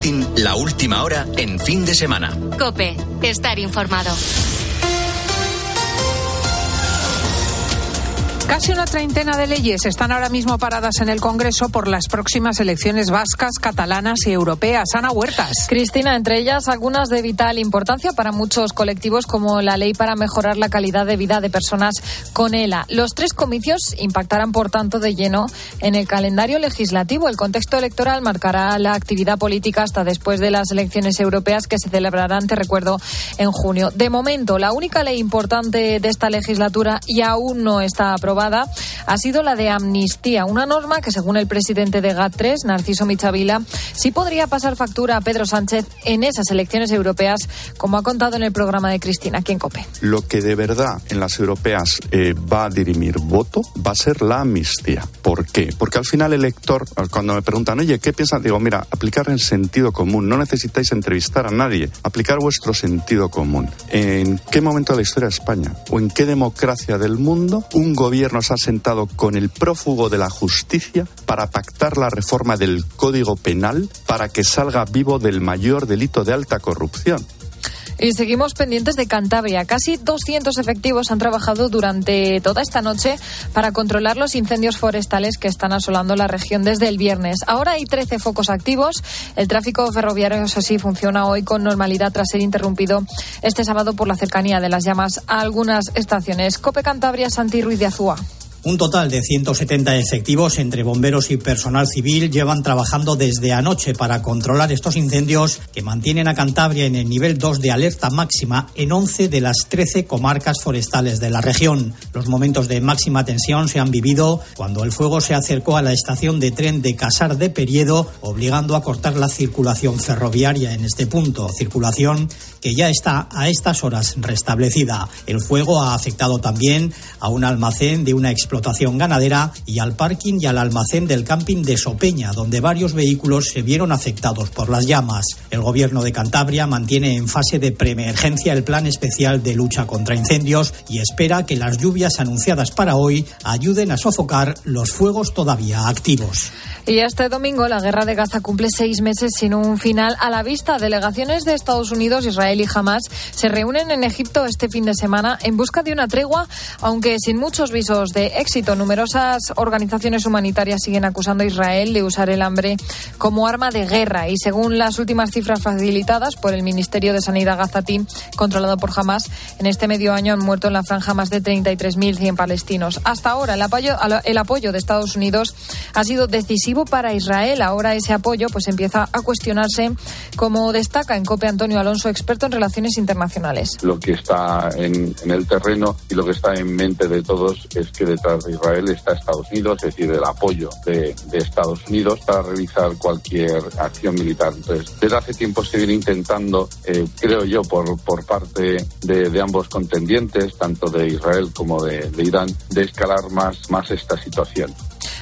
La última hora en fin de semana. COPE. Estar informado. Casi una treintena de leyes están ahora mismo paradas en el Congreso por las próximas elecciones vascas, catalanas y europeas. Ana Huertas. Cristina, entre ellas algunas de vital importancia para muchos colectivos, como la ley para mejorar la calidad de vida de personas con ELA. Los 3 comicios impactarán, por tanto, de lleno en el calendario legislativo. El contexto electoral marcará la actividad política hasta después de las elecciones europeas, que se celebrarán, te recuerdo, en junio. De momento, la única ley importante de esta legislatura y aún no está aprobada ha sido la de amnistía, una norma que, según el presidente de GAT3, Narciso Michavila, sí podría pasar factura a Pedro Sánchez en esas elecciones europeas, como ha contado en el programa de Cristina, aquí en COPE. Lo que de verdad en las europeas va a dirimir voto va a ser la amnistía. ¿Por qué? Porque al final el elector, cuando me preguntan, oye, ¿qué piensan? Digo, mira, aplicar el sentido común. No necesitáis entrevistar a nadie. Aplicar vuestro sentido común. ¿En qué momento de la historia de España o en qué democracia del mundo un gobierno se ha sentado con el prófugo de la justicia para pactar la reforma del Código Penal para que salga vivo del mayor delito de alta corrupción? Y seguimos pendientes de Cantabria. Casi 200 efectivos han trabajado durante toda esta noche para controlar los incendios forestales que están asolando la región desde el viernes. Ahora hay 13 focos activos. El tráfico ferroviario, eso sí, funciona hoy con normalidad tras ser interrumpido este sábado por la cercanía de las llamas a algunas estaciones. COPE Cantabria, Santi Ruiz de Azúa. Un total de 170 efectivos entre bomberos y personal civil llevan trabajando desde anoche para controlar estos incendios que mantienen a Cantabria en el nivel 2 de alerta máxima en 11 de las 13 comarcas forestales de la región. Los momentos de máxima tensión se han vivido cuando el fuego se acercó a la estación de tren de Casar de Periedo, obligando a cortar la circulación ferroviaria en este punto, circulación que ya está a estas horas restablecida. El fuego ha afectado también a un almacén de una explotación ganadera y al parking y al almacén del camping de Sopeña, donde varios vehículos se vieron afectados por las llamas. El gobierno de Cantabria mantiene en fase de preemergencia el plan especial de lucha contra incendios y espera que las lluvias anunciadas para hoy ayuden a sofocar los fuegos todavía activos. Y este domingo la guerra de Gaza cumple 6 meses sin un final a la vista. Delegaciones de Estados Unidos, Israel y Hamás se reúnen en Egipto este fin de semana en busca de una tregua, aunque sin muchos visos de éxito. Numerosas organizaciones humanitarias siguen acusando a Israel de usar el hambre como arma de guerra, y según las últimas cifras facilitadas por el Ministerio de Sanidad gazatí, controlado por Hamás, en este medio año han muerto en la franja más de 33.100 palestinos. Hasta ahora el apoyo de Estados Unidos ha sido decisivo para Israel. Ahora ese apoyo empieza a cuestionarse, como destaca en COPE Antonio Alonso, experto en relaciones internacionales. Lo que está en el terreno y lo que está en mente de todos es que detrás de Israel está Estados Unidos, es decir, el apoyo de Estados Unidos para realizar cualquier acción militar. Entonces, desde hace tiempo se viene intentando, creo yo, por parte de ambos contendientes, tanto de Israel como de Irán, de escalar más esta situación.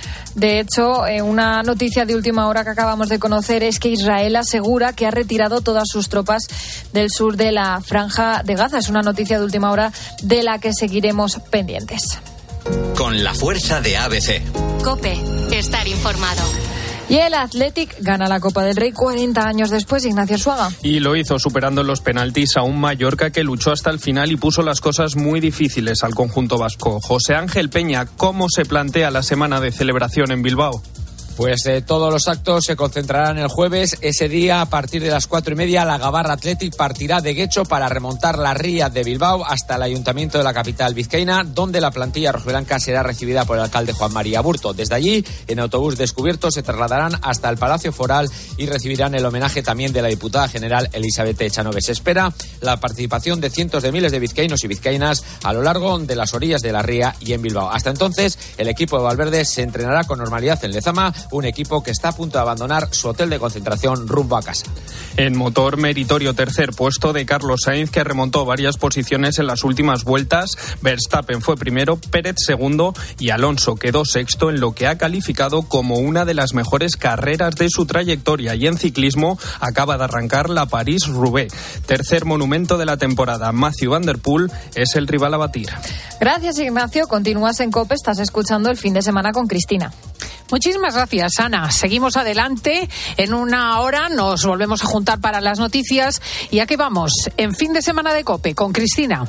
De hecho, una noticia de última hora que acabamos de conocer es que Israel asegura que ha retirado todas sus tropas del sur de la franja de Gaza. Es una noticia de última hora de la que seguiremos pendientes. Con la fuerza de ABC. COPE. Estar informado. Y el Athletic gana la Copa del Rey 40 años después, Ignacio Arzuaga. Y lo hizo superando en los penaltis a un Mallorca que luchó hasta el final y puso las cosas muy difíciles al conjunto vasco. José Ángel Peña, ¿cómo se plantea la semana de celebración en Bilbao? Pues todos los actos se concentrarán el jueves. Ese día, a partir de las 4:30, la Gabarra Athletic partirá de Guecho para remontar la ría de Bilbao hasta el ayuntamiento de la capital vizcaína, donde la plantilla rojiblanca será recibida por el alcalde Juan María Burto. Desde allí, en autobús descubierto, se trasladarán hasta el Palacio Foral y recibirán el homenaje también de la diputada general Elizabeth Echanove. Se espera la participación de cientos de miles de vizcaínos y vizcaínas a lo largo de las orillas de la ría y en Bilbao. Hasta entonces, el equipo de Valverde se entrenará con normalidad en Lezama, un equipo que está a punto de abandonar su hotel de concentración rumbo a casa. En motor, meritorio tercer puesto de Carlos Sainz, que remontó varias posiciones en las últimas vueltas. Verstappen fue primero, Pérez segundo y Alonso quedó sexto en lo que ha calificado como una de las mejores carreras de su trayectoria. Y en ciclismo acaba de arrancar la París-Roubaix. Tercer monumento de la temporada. Matthew Van Der Poel es el rival a batir. Gracias, Ignacio. Continúas en COPE, estás escuchando El Fin de Semana con Cristina. Muchísimas gracias, Ana. Seguimos adelante. En una hora nos volvemos a juntar para las noticias. ¿Y a qué vamos? En fin de semana de COPE con Cristina.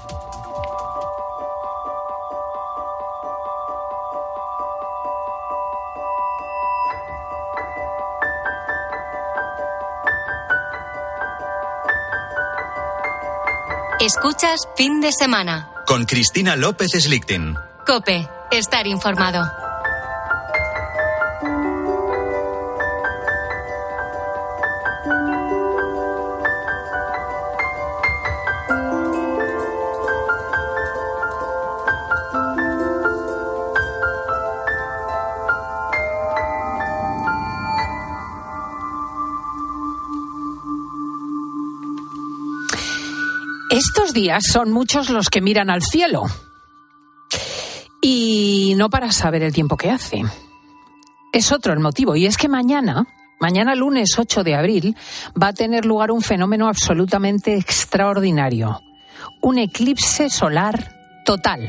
Escuchas Fin de Semana. Con Cristina López Slichting. COPE. Estar informado. Estos días son muchos los que miran al cielo. Y no para saber el tiempo que hace. Es otro el motivo, y es que mañana lunes 8 de abril, va a tener lugar un fenómeno absolutamente extraordinario. Un eclipse solar total.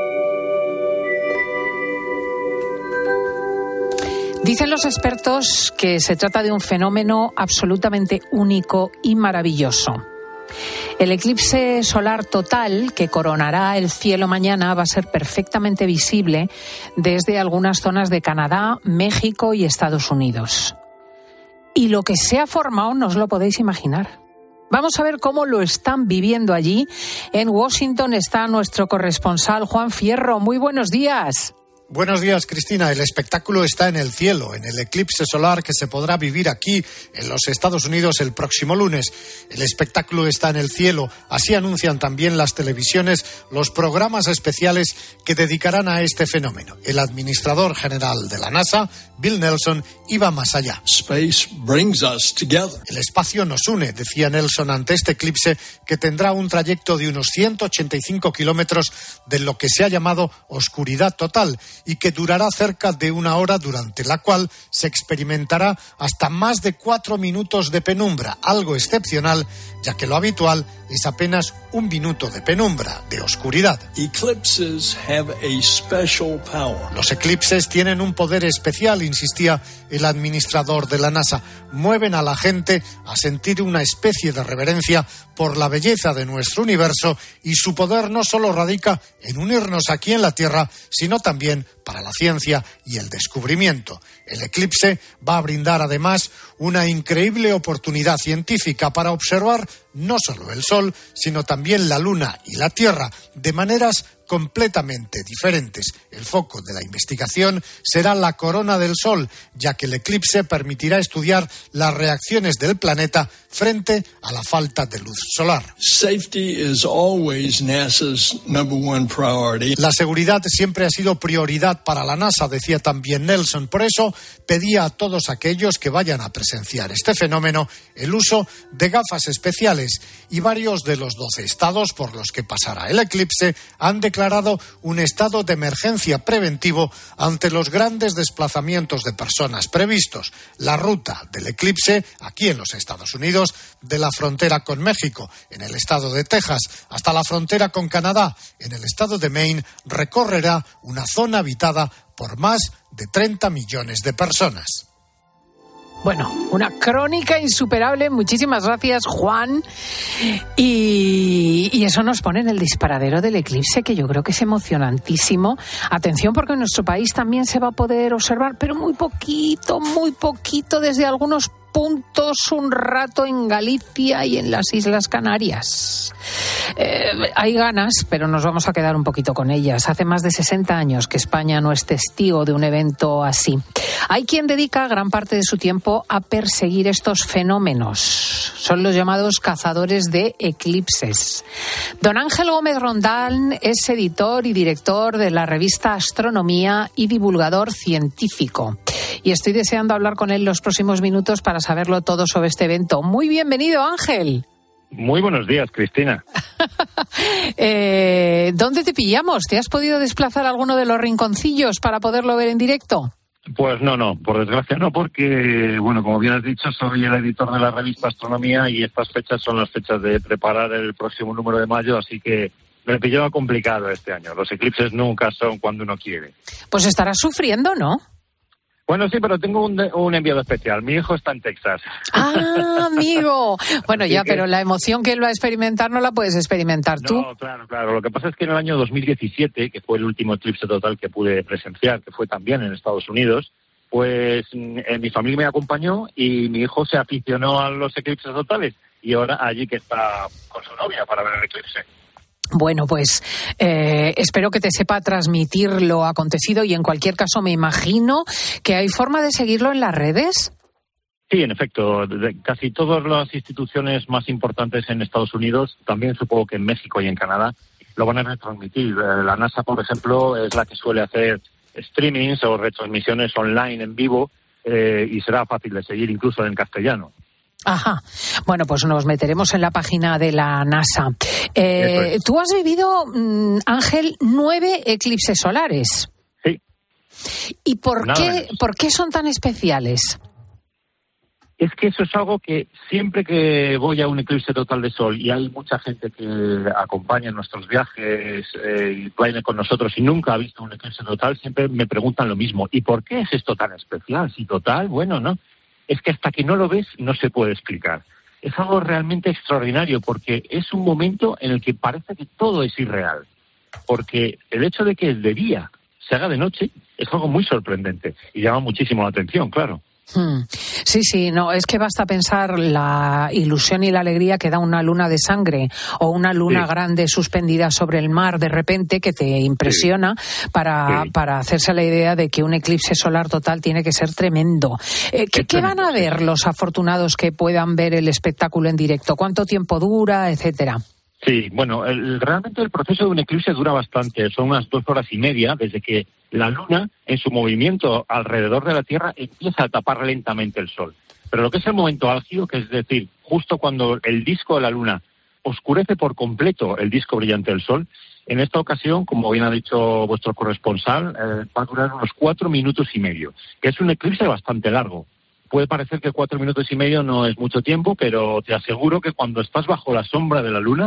Dicen los expertos que se trata de un fenómeno absolutamente único y maravilloso. El eclipse solar total que coronará el cielo mañana va a ser perfectamente visible desde algunas zonas de Canadá, México y Estados Unidos. Y lo que se ha formado no os lo podéis imaginar. Vamos a ver cómo lo están viviendo allí. En Washington está nuestro corresponsal Juan Fierro. Muy buenos días. Buenos días, Cristina. El espectáculo está en el cielo, en el eclipse solar que se podrá vivir aquí, en los Estados Unidos, el próximo lunes. El espectáculo está en el cielo. Así anuncian también las televisiones los programas especiales que dedicarán a este fenómeno. El administrador general de la NASA, Bill Nelson, iba más allá. Space brings us together. El espacio nos une, decía Nelson ante este eclipse, que tendrá un trayecto de unos 185 kilómetros de lo que se ha llamado oscuridad total, y que durará cerca de una hora, durante la cual se experimentará hasta más de 4 minutos de penumbra, algo excepcional, ya que lo habitual es apenas 1 minuto de penumbra, de oscuridad. Eclipses have a special power. Los eclipses tienen un poder especial, insistía el administrador de la NASA. Mueven a la gente a sentir una especie de reverencia por la belleza de nuestro universo, y su poder no solo radica en unirnos aquí en la Tierra, sino también para la ciencia y el descubrimiento. El eclipse va a brindar además una increíble oportunidad científica para observar no solo el Sol, sino también la Luna y la Tierra de maneras completamente diferentes. El foco de la investigación será la corona del Sol, ya que el eclipse permitirá estudiar las reacciones del planeta frente a la falta de luz solar. Safety is always NASA's number one priority. La seguridad siempre ha sido prioridad para la NASA, decía también Nelson. Por eso pedía a todos aquellos que vayan a presenciar este fenómeno el uso de gafas especiales, y varios de los 12 estados por los que pasará el eclipse han declarado un estado de emergencia preventivo ante los grandes desplazamientos de personas previstos. La ruta del eclipse aquí en los Estados Unidos, de la frontera con México en el estado de Texas hasta la frontera con Canadá en el estado de Maine, recorrerá una zona habitada por más de 30 millones de personas. Bueno, una crónica insuperable. Muchísimas gracias, Juan. Y eso nos pone en el disparadero del eclipse, que yo creo que es emocionantísimo. Atención, porque en nuestro país también se va a poder observar, pero muy poquito, desde algunos puntos, un rato en Galicia y en las Islas Canarias. Hay ganas, pero nos vamos a quedar un poquito con ellas. Hace más de 60 años que España no es testigo de un evento así. Hay quien dedica gran parte de su tiempo a perseguir estos fenómenos. Son los llamados cazadores de eclipses. Don Ángel Gómez Rondán es editor y director de la revista Astronomía y divulgador científico. Y estoy deseando hablar con él los próximos minutos para saberlo todo sobre este evento. Muy bienvenido, Ángel. Muy buenos días, Cristina. ¿Dónde te pillamos? ¿Te has podido desplazar a alguno de los rinconcillos para poderlo ver en directo? Pues no, por desgracia no, porque, bueno, como bien has dicho, soy el editor de la revista Astronomía y estas fechas son las fechas de preparar el próximo número de mayo, así que me pillaba complicado este año. Los eclipses nunca son cuando uno quiere. Pues estarás sufriendo, ¿no? Bueno, sí, pero tengo un enviado especial. Mi hijo está en Texas. ¡Ah, amigo! Bueno, ya, pero la emoción que él va a experimentar no la puedes experimentar tú. No, claro. Lo que pasa es que en el año 2017, que fue el último eclipse total que pude presenciar, que fue también en Estados Unidos, pues mi familia me acompañó y mi hijo se aficionó a los eclipses totales. Y ahora allí que está con su novia para ver el eclipse. Bueno, pues espero que te sepa transmitir lo acontecido y en cualquier caso me imagino que hay forma de seguirlo en las redes. Sí, en efecto, casi todas las instituciones más importantes en Estados Unidos, también supongo que en México y en Canadá, lo van a retransmitir. La NASA, por ejemplo, es la que suele hacer streamings o retransmisiones online en vivo y será fácil de seguir incluso en castellano. Ajá. Bueno, pues nos meteremos en la página de la NASA. Tú has vivido, Ángel, 9 eclipses solares. Sí. ¿Y por qué son tan especiales? Es que eso es algo que siempre que voy a un eclipse total de sol y hay mucha gente que acompaña en nuestros viajes y viene con nosotros y nunca ha visto un eclipse total, siempre me preguntan lo mismo. ¿Y por qué es esto tan especial? Si total, bueno, ¿no? Es que hasta que no lo ves no se puede explicar. Es algo realmente extraordinario porque es un momento en el que parece que todo es irreal. Porque el hecho de que de día se haga de noche es algo muy sorprendente y llama muchísimo la atención, claro. Sí, no, es que basta pensar la ilusión y la alegría que da una luna de sangre o una luna grande suspendida sobre el mar de repente que te impresiona para hacerse la idea de que un eclipse solar total tiene que ser tremendo. ¿Qué van a ver los afortunados que puedan ver el espectáculo en directo? ¿Cuánto tiempo dura, etcétera? Sí, bueno, realmente el proceso de un eclipse dura bastante, son unas 2 horas y media desde que la Luna, en su movimiento alrededor de la Tierra, empieza a tapar lentamente el Sol. Pero lo que es el momento álgido, que es decir, justo cuando el disco de la Luna oscurece por completo el disco brillante del Sol, en esta ocasión, como bien ha dicho vuestro corresponsal, va a durar unos 4 minutos y medio, que es un eclipse bastante largo. Puede parecer que 4 minutos y medio no es mucho tiempo, pero te aseguro que cuando estás bajo la sombra de la Luna,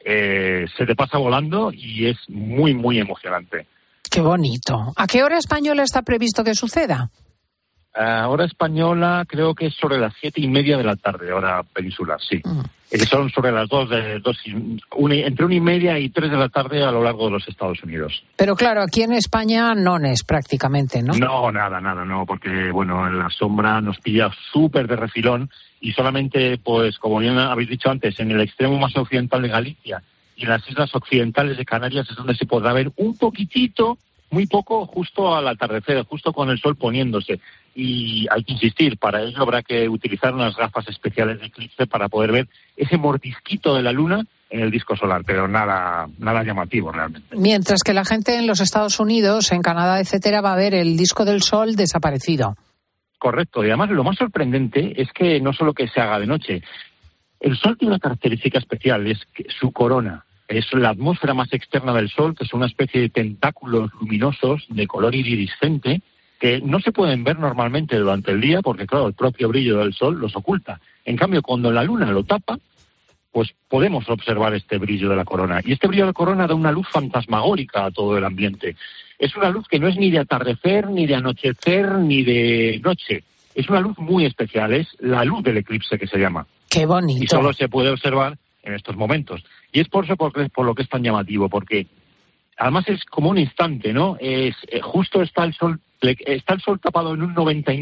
se te pasa volando y es muy, muy emocionante. ¡Qué bonito! ¿A qué hora española está previsto que suceda? Hora española creo que es sobre las 7:30 de la tarde, hora peninsular, sí. Son sobre las entre 1:30 y 3 de la tarde a lo largo de los Estados Unidos. Pero claro, aquí en España no es prácticamente, ¿no? No, nada, no, porque bueno, en la sombra nos pilla súper de refilón y solamente, pues como bien habéis dicho antes, en el extremo más occidental de Galicia y en las islas occidentales de Canarias es donde se podrá ver un poquitito, muy poco, justo al atardecer, justo con el sol poniéndose. Y hay que insistir, para ello habrá que utilizar unas gafas especiales de eclipse para poder ver ese mordisquito de la Luna en el disco solar, pero nada llamativo realmente. Mientras que la gente en los Estados Unidos, en Canadá, etcétera, va a ver el disco del Sol desaparecido. Correcto, y además lo más sorprendente es que no solo que se haga de noche, el Sol tiene una característica especial, es que su corona. Es la atmósfera más externa del Sol, que es una especie de tentáculos luminosos de color iridiscente que no se pueden ver normalmente durante el día porque, claro, el propio brillo del Sol los oculta. En cambio, cuando la Luna lo tapa, pues podemos observar este brillo de la corona. Y este brillo de la corona da una luz fantasmagórica a todo el ambiente. Es una luz que no es ni de atardecer, ni de anochecer, ni de noche. Es una luz muy especial, es la luz del eclipse que se llama. ¡Qué bonito! Y solo se puede observar en estos momentos. Y es por eso por lo que es tan llamativo, porque además es como un instante, ¿no? Justo está el sol tapado en un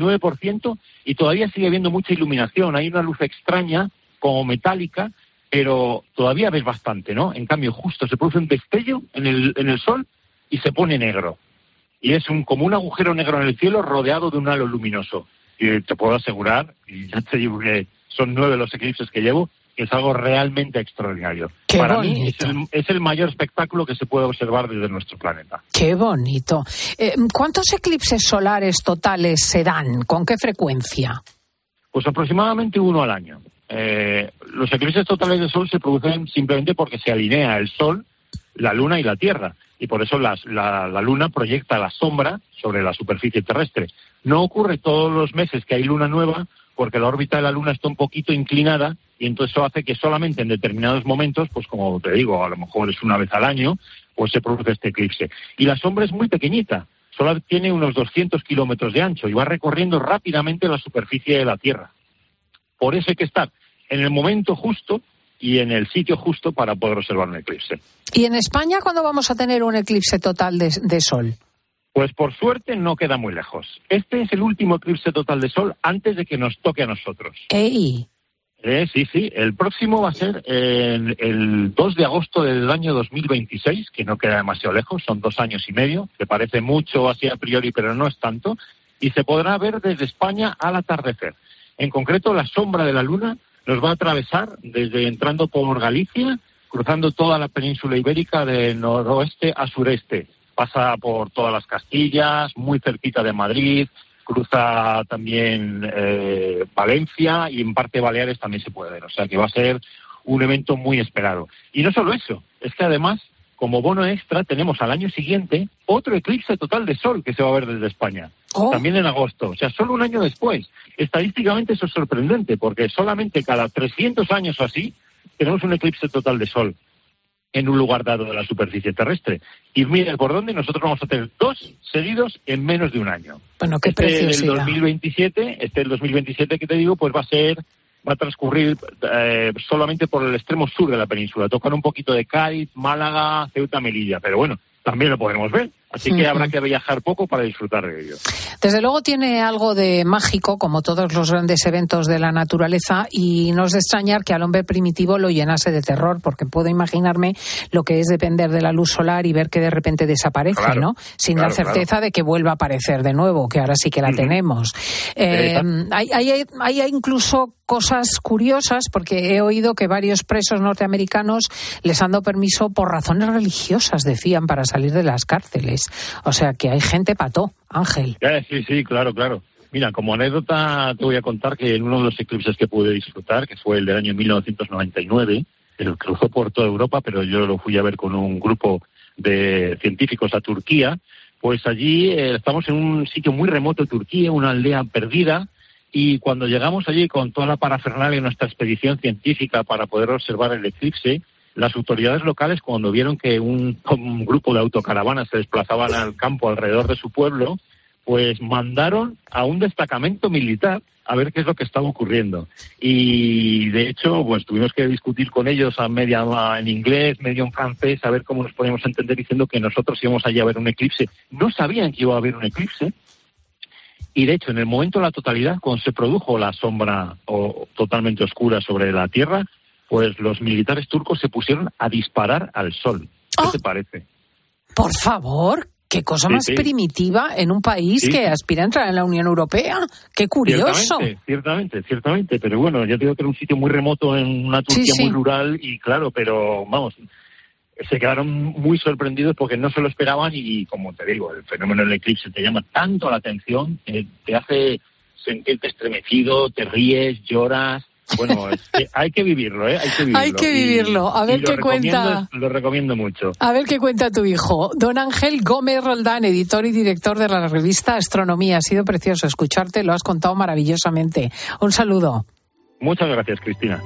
99% y todavía sigue habiendo mucha iluminación. Hay una luz extraña, como metálica, pero todavía ves bastante, ¿no? En cambio, justo se produce un destello en el sol y se pone negro. Y es como un agujero negro en el cielo rodeado de un halo luminoso. Y te puedo asegurar, y ya te digo que son 9 los eclipses que llevo, que es algo realmente extraordinario. ¡Qué Para bonito! mí es el mayor espectáculo que se puede observar desde nuestro planeta. ¡Qué bonito! ¿Cuántos eclipses solares totales se dan? ¿Con qué frecuencia? Pues aproximadamente 1 al año. Los eclipses totales de Sol se producen simplemente porque se alinea el Sol, la Luna y la Tierra. Y por eso la Luna proyecta la sombra sobre la superficie terrestre. No ocurre todos los meses que hay luna nueva porque la órbita de la Luna está un poquito inclinada y entonces eso hace que solamente en determinados momentos, pues como te digo, a lo mejor es una vez al año, pues se produce este eclipse. Y la sombra es muy pequeñita, solo tiene unos 200 kilómetros de ancho y va recorriendo rápidamente la superficie de la Tierra. Por eso hay que estar en el momento justo y en el sitio justo para poder observar un eclipse. ¿Y en España cuándo vamos a tener un eclipse total de sol? Pues por suerte no queda muy lejos. Este es el último eclipse total de sol antes de que nos toque a nosotros. ¡Ey! Sí. El próximo va a ser el 2 de agosto del año 2026, que no queda demasiado lejos, son 2 años y medio, que parece mucho así a priori, pero no es tanto, y se podrá ver desde España al atardecer. En concreto, la sombra de la luna nos va a atravesar desde entrando por Galicia, cruzando toda la península ibérica de noroeste a sureste. Pasa por todas las Castillas, muy cerquita de Madrid, cruza también Valencia y en parte Baleares también se puede ver. O sea que va a ser un evento muy esperado. Y no solo eso, es que además, como bono extra, tenemos al año siguiente otro eclipse total de sol que se va a ver desde España. También en agosto. O sea, solo un año después. Estadísticamente eso es sorprendente porque solamente cada 300 años o así tenemos un eclipse total de sol en un lugar dado de la superficie terrestre. Y mira, por dónde nosotros vamos a tener 2 seguidos en menos de un año. Bueno, qué preciosidad. El 2027 que te digo, pues va a transcurrir solamente por el extremo sur de la península. Tocan un poquito de Cádiz, Málaga, Ceuta, Melilla, pero bueno, también lo podemos ver. Así que habrá que viajar poco para disfrutar de ello. Desde luego tiene algo de mágico, como todos los grandes eventos de la naturaleza, y no es de extrañar que al hombre primitivo lo llenase de terror, porque puedo imaginarme lo que es depender de la luz solar y ver que de repente desaparece, claro, ¿no? Sin la certeza de que vuelva a aparecer de nuevo, que ahora sí que la tenemos. Hay incluso cosas curiosas, porque he oído que varios presos norteamericanos les han dado permiso por razones religiosas, decían, para salir de las cárceles. O sea que hay gente pató, Ángel. Sí, claro. Mira, como anécdota te voy a contar que en uno de los eclipses que pude disfrutar, que fue el del año 1999, el cruzó por toda Europa, pero yo lo fui a ver con un grupo de científicos a Turquía, pues allí estamos en un sitio muy remoto de Turquía, una aldea perdida, y cuando llegamos allí con toda la parafernalia de nuestra expedición científica para poder observar el eclipse, las autoridades locales, cuando vieron que un grupo de autocaravanas se desplazaban al campo alrededor de su pueblo, pues mandaron a un destacamento militar a ver qué es lo que estaba ocurriendo. Y de hecho, pues tuvimos que discutir con ellos a media en inglés, medio en francés, a ver cómo nos podíamos entender, diciendo que nosotros íbamos allí a ver un eclipse. No sabían que iba a haber un eclipse. Y de hecho, en el momento de la totalidad, cuando se produjo la sombra totalmente oscura sobre la Tierra, pues los militares turcos se pusieron a disparar al sol. ¿Qué te parece? Por favor, qué cosa más primitiva en un país que aspira a entrar en la Unión Europea. ¡Qué curioso! Ciertamente. Pero bueno, ya te digo que era un sitio muy remoto en una Turquía muy rural y claro, pero vamos, se quedaron muy sorprendidos porque no se lo esperaban y, como te digo, el fenómeno del eclipse te llama tanto la atención, te hace sentirte estremecido, te ríes, lloras. Bueno, hay que vivirlo, Hay que vivirlo. A ver qué cuenta. Lo recomiendo mucho. A ver qué cuenta tu hijo. Don Ángel Gómez Roldán, editor y director de la revista Astronomía. Ha sido precioso escucharte, lo has contado maravillosamente. Un saludo. Muchas gracias, Cristina.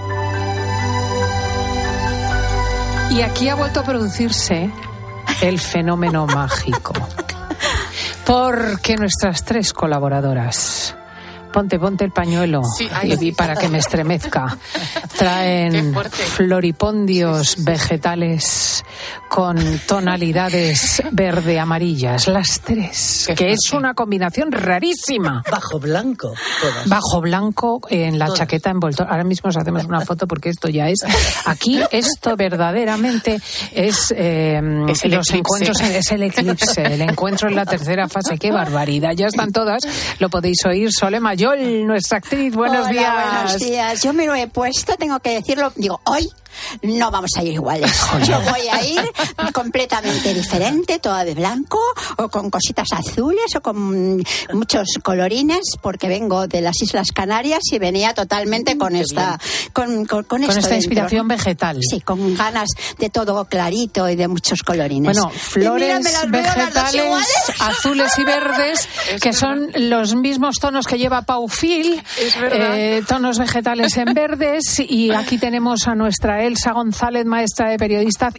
Y aquí ha vuelto a producirse el fenómeno mágico. Porque nuestras 3 colaboradoras... Ponte el pañuelo para que me estremezca. Traen floripondios vegetales con tonalidades verde-amarillas, las 3, que es una combinación rarísima. Bajo blanco, todas. Bajo blanco en la chaqueta envoltoria. Ahora mismo os hacemos una foto porque esto ya es... Aquí esto verdaderamente es los encuentros, es el eclipse, el encuentro en la tercera fase. ¡Qué barbaridad! Ya están todas, lo podéis oír. Sole Mayol, nuestra actriz, buenos días. Buenos días. Yo me lo he puesto, tengo que decirlo, hoy no vamos a ir iguales. Yo voy a ir completamente diferente, toda de blanco, o con cositas azules, o con muchos colorines, porque vengo de las Islas Canarias y venía totalmente con esta inspiración vegetal. Sí, con ganas de todo clarito y de muchos colorines. Bueno, flores vegetales azules y verdes, que son los mismos tonos que lleva Pau Fil, tonos vegetales en verdes, y aquí tenemos a nuestra Elsa González, maestra de periodistas, igual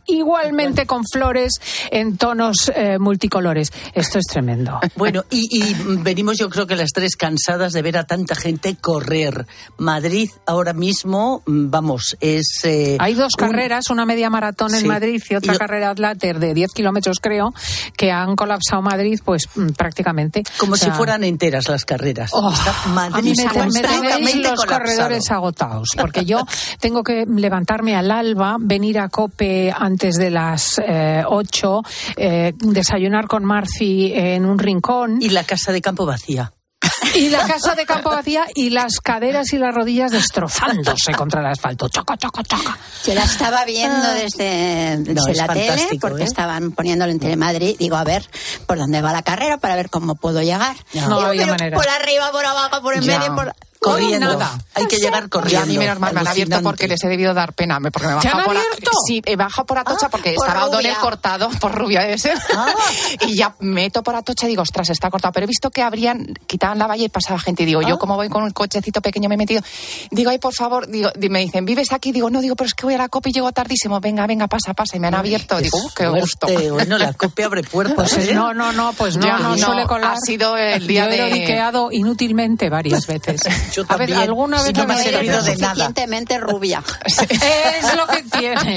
casualmente con flores en tonos multicolores. Esto es tremendo. Bueno, y venimos yo creo que las tres cansadas de ver a tanta gente correr. Madrid ahora mismo, vamos, es... Hay dos carreras, una media maratón en Madrid y otra carrera Atláter de 10 kilómetros, creo, que han colapsado Madrid, pues prácticamente. Como si fueran enteras las carreras. A mí me tenéis los corredores agotados, porque yo tengo que levantarme al alba, venir a COPE antes de las 8, desayunar con Marci en un rincón. Y la casa de campo vacía. Y la casa de campo vacía y las caderas y las rodillas destrozándose contra el asfalto. Choca, choca, choca. Yo la estaba viendo desde la tele, porque estaban poniéndolo en Telemadrid. Digo, a ver por dónde va la carrera para ver cómo puedo llegar. No había manera. Por arriba, por abajo, por en medio, por... Corriendo. Hay que llegar corriendo. Y a mí menos mal me han abierto porque les he debido dar pena. Porque me he bajado por sí, he bajado por Atocha porque estaba O'Donnell cortado por rubia debe ser. Y ya me meto por Atocha y digo, ostras, está cortado. Pero he visto que quitaban la valla y pasaba gente. Y digo, yo como voy con un cochecito pequeño me he metido. Digo, ay, por favor, me dicen, ¿vives aquí? Digo, no, pero es que voy a la COPE y llego tardísimo. Venga, pasa. Y me han abierto. Digo, qué gusto. Bueno, la COPE abre puertas. Pues no suele colar. Ha sido el día yo he lloriqueado inútilmente varias veces. Yo también. Alguna vez no me ha servido de nada. Suficientemente rubia. Es lo que tiene,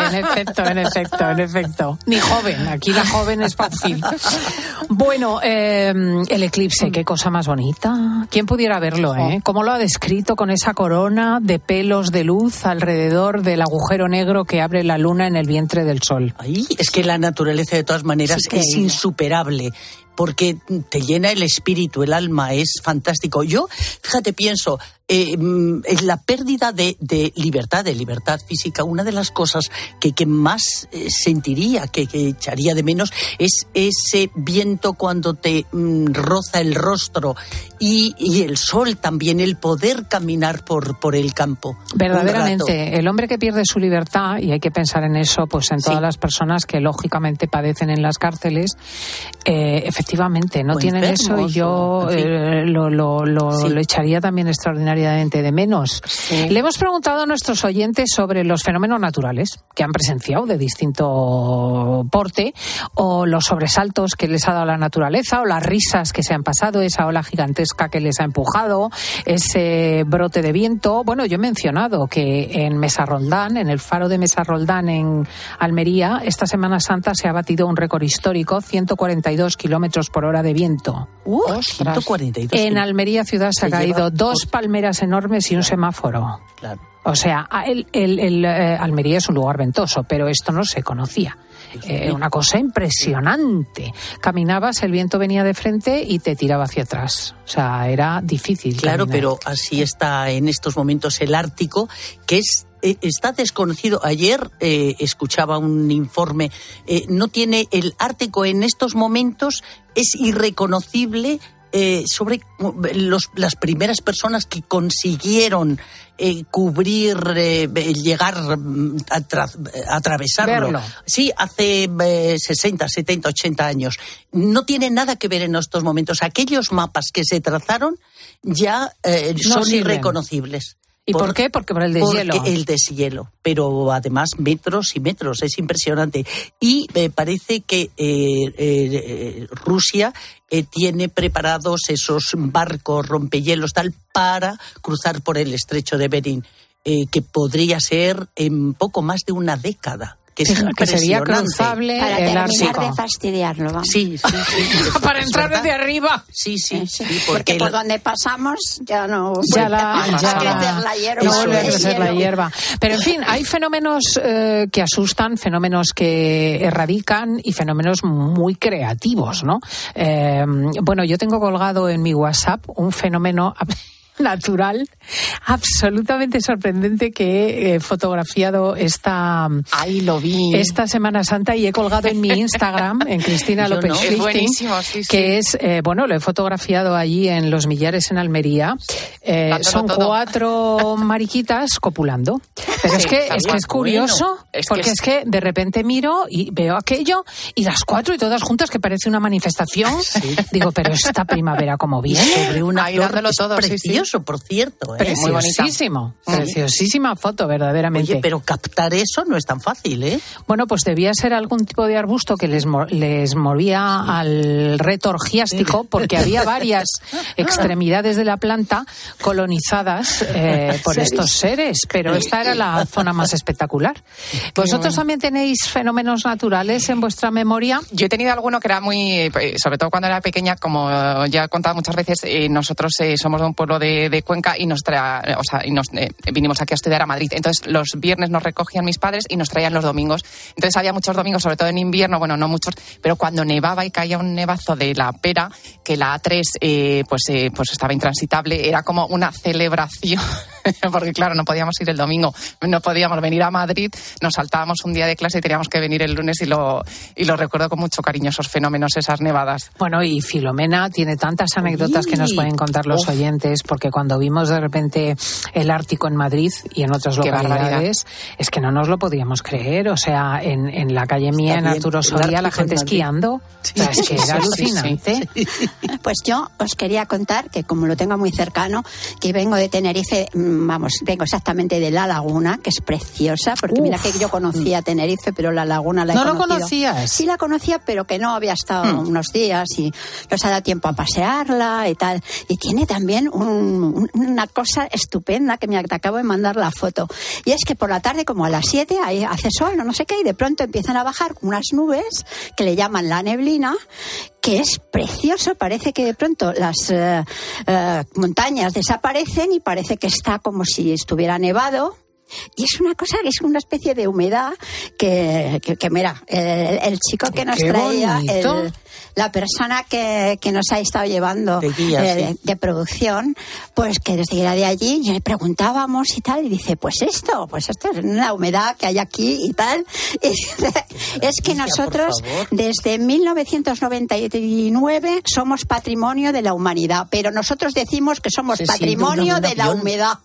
en efecto. Ni joven, aquí la joven es fácil. Bueno, el eclipse, qué cosa más bonita. ¿Quién pudiera verlo, ¿Cómo lo ha descrito con esa corona de pelos de luz alrededor del agujero negro que abre la luna en el vientre del sol? Ay, es que la naturaleza de todas maneras es insuperable. Porque te llena el espíritu, el alma, es fantástico. Yo, fíjate, pienso, la pérdida de libertad física, una de las cosas que más sentiría, que echaría de menos, es ese viento cuando te roza el rostro y el sol también, el poder caminar por el campo. Verdaderamente, el hombre que pierde su libertad, y hay que pensar en eso, pues en todas las personas que lógicamente padecen en las cárceles, efectivamente, no tienen eso y yo lo echaría también extraordinariamente de menos. Sí. Le hemos preguntado a nuestros oyentes sobre los fenómenos naturales que han presenciado de distinto porte, o los sobresaltos que les ha dado la naturaleza, o las risas que se han pasado, esa ola gigantesca que les ha empujado, ese brote de viento. Bueno, yo he mencionado que en Mesa Roldán, en el faro de Mesa Roldán en Almería, esta Semana Santa se ha batido un récord histórico, 142 kilómetros por hora de viento. 142. En Almería ciudad se ha caído 2 palmeras enormes y un semáforo. Claro. O sea, Almería es un lugar ventoso, pero esto no se conocía. Una cosa impresionante. Caminabas, el viento venía de frente y te tiraba hacia atrás. O sea, era difícil. Claro, caminar. pero así está en estos momentos el Ártico, que está desconocido. Ayer escuchaba un informe. No tiene el Ártico en estos momentos, es irreconocible. Sobre las primeras personas que consiguieron cubrir, llegar a atravesarlo. Verlo. Sí, hace 60, 70, 80 años. No tiene nada que ver en estos momentos. Aquellos mapas que se trazaron ya son irreconocibles. ¿Y por qué? Porque por el deshielo. Porque el deshielo, pero además metros y metros, es impresionante. Y parece que Rusia tiene preparados esos barcos rompehielos tal para cruzar por el estrecho de Bering, que podría ser en poco más de una década. Que sería cruzable para el terminar Ártico. de fastidiarlo, vamos. Sí. Para entrar desde arriba. Sí. Porque por donde pasamos ya no ya la vuelve a crecer la hierba. Pero en fin, hay fenómenos que asustan, fenómenos que erradican y fenómenos muy creativos, ¿no? Bueno, yo tengo colgado en mi WhatsApp un fenómeno natural absolutamente sorprendente que he fotografiado esta Semana Santa y he colgado en mi Instagram, en Cristina López Schlichting, buenísimo, sí. Que es, lo he fotografiado allí en Los Millares en Almería. Son 4 mariquitas copulando. Pero es que es curioso, porque es que de repente miro y veo aquello y las 4 y todas juntas que parece una manifestación. Sí. Digo, pero esta primavera como viene. Sobre una flor todo, precioso, por cierto. Preciosísimo. Preciosísima foto, verdaderamente. Oye, pero captar eso no es tan fácil, ¿eh? Bueno, pues debía ser algún tipo de arbusto que les movía al reto orgiástico, porque había varias extremidades de la planta colonizadas por estos seres, pero esta era la zona más espectacular. ¿Vosotros también tenéis fenómenos naturales en vuestra memoria? Yo he tenido alguno que era muy, sobre todo cuando era pequeña, como ya he contado muchas veces, nosotros somos de un pueblo de Cuenca y vinimos aquí a estudiar a Madrid. Entonces los viernes nos recogían mis padres y nos traían los domingos. Entonces había muchos domingos, sobre todo en invierno, bueno, no muchos, pero cuando nevaba y caía un nevazo de la Pera, que la A3 pues estaba intransitable, era como una celebración, porque claro, no podíamos ir el domingo, no podíamos venir a Madrid, nos saltábamos un día de clase y teníamos que venir el lunes y lo recuerdo con mucho cariño, esos fenómenos, esas nevadas. Bueno, y Filomena tiene tantas anécdotas que nos pueden contar los oyentes, porque cuando vimos de repente el Ártico en Madrid y en otras localidades, es que no nos lo podíamos creer, o sea, en la calle mía, en Arturo Soria, la gente esquiando, o sea, es que era alucinante. Pues yo os quería contar que como lo tengo muy cercano, que vengo de Tenerife, vengo exactamente de La Laguna, que es preciosa, porque mira que yo conocía Tenerife, pero La Laguna la he conocido. ¿No lo conocías? Sí la conocía, pero que no había estado unos días y nos ha dado tiempo a pasearla y tal. Y tiene también una cosa estupenda que me acabo de mandar la foto. Y es que por la tarde, como a las 7, ahí hace sol, no sé qué, y de pronto empiezan a bajar unas nubes que le llaman la neblina, que es precioso. Parece que de pronto las montañas desaparecen y parece que está como si estuviera nevado. Y es una cosa que es una especie de humedad que mira, el chico que nos traía, la persona que nos ha estado llevando de producción, pues que desde era de allí, y le preguntábamos y tal, y dice, pues esto es una humedad que hay aquí y tal. Y dice, es que nosotros desde 1999 somos patrimonio de la humanidad, pero nosotros decimos que somos patrimonio de la humedad.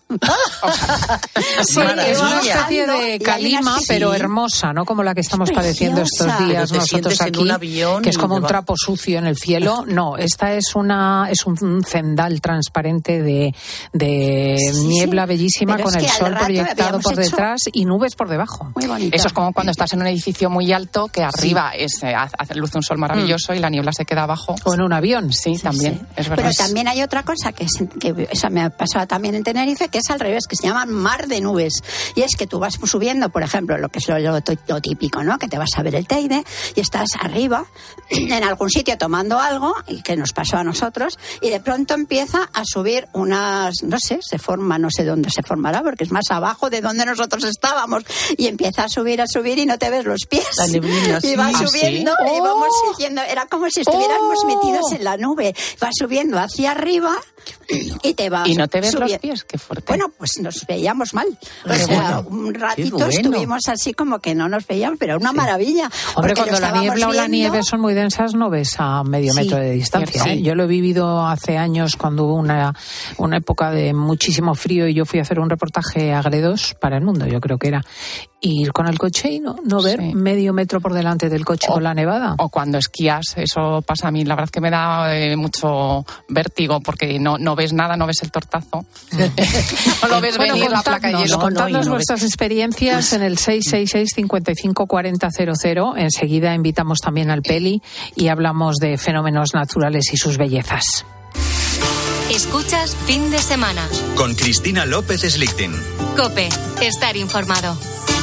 Es una especie de calima, pero hermosa, ¿no? Como la que estamos padeciendo estos días nosotros aquí, que es como un trapo sucio en el cielo. No, esta es un cendal transparente de niebla bellísima, con el sol proyectado por detrás y nubes por debajo. Muy bonito. Eso es como cuando estás en un edificio muy alto, que arriba hace luce un sol maravilloso y la niebla se queda abajo. O en un avión. Sí, también, es verdad. Pero también hay otra cosa que esa me ha pasado también en Tenerife, que es al revés, que se llama mar de nubes. Y es que tú vas subiendo, por ejemplo, lo que es lo típico, ¿no? Que te vas a ver el Teide y estás arriba, en algún sitio tomando algo, y que nos pasó a nosotros, y de pronto empieza a subir unas, no sé dónde se formará, porque es más abajo de donde nosotros estábamos, y empieza a subir y no te ves los pies. La neblina, y va subiendo, y vamos siguiendo, era como si estuviéramos metidos en la nube. Va subiendo hacia arriba y te vas. Y no te ves los pies, qué fuerte. Bueno, pues nos veíamos mal. O sea, un ratito estuvimos así como que no nos veíamos, pero una maravilla. Hombre, cuando la niebla o la nieve son muy densas, no ves a medio metro de distancia. Sí. Yo lo he vivido hace años cuando hubo una época de muchísimo frío y yo fui a hacer un reportaje a Gredos para El Mundo, yo creo que era. Ir con el coche y no ver medio metro por delante del coche con la nevada. O cuando esquías, eso pasa a mí. La verdad es que me da mucho vértigo porque no ves nada, no ves el tortazo. No lo ves venir la placa de hielo. Contadnos vuestras experiencias en el 666-554000. Enseguida invitamos también al Peli y hablamos de fenómenos naturales y sus bellezas. Escuchas Fin de Semana con Cristina López Slichting. COPE, estar informado.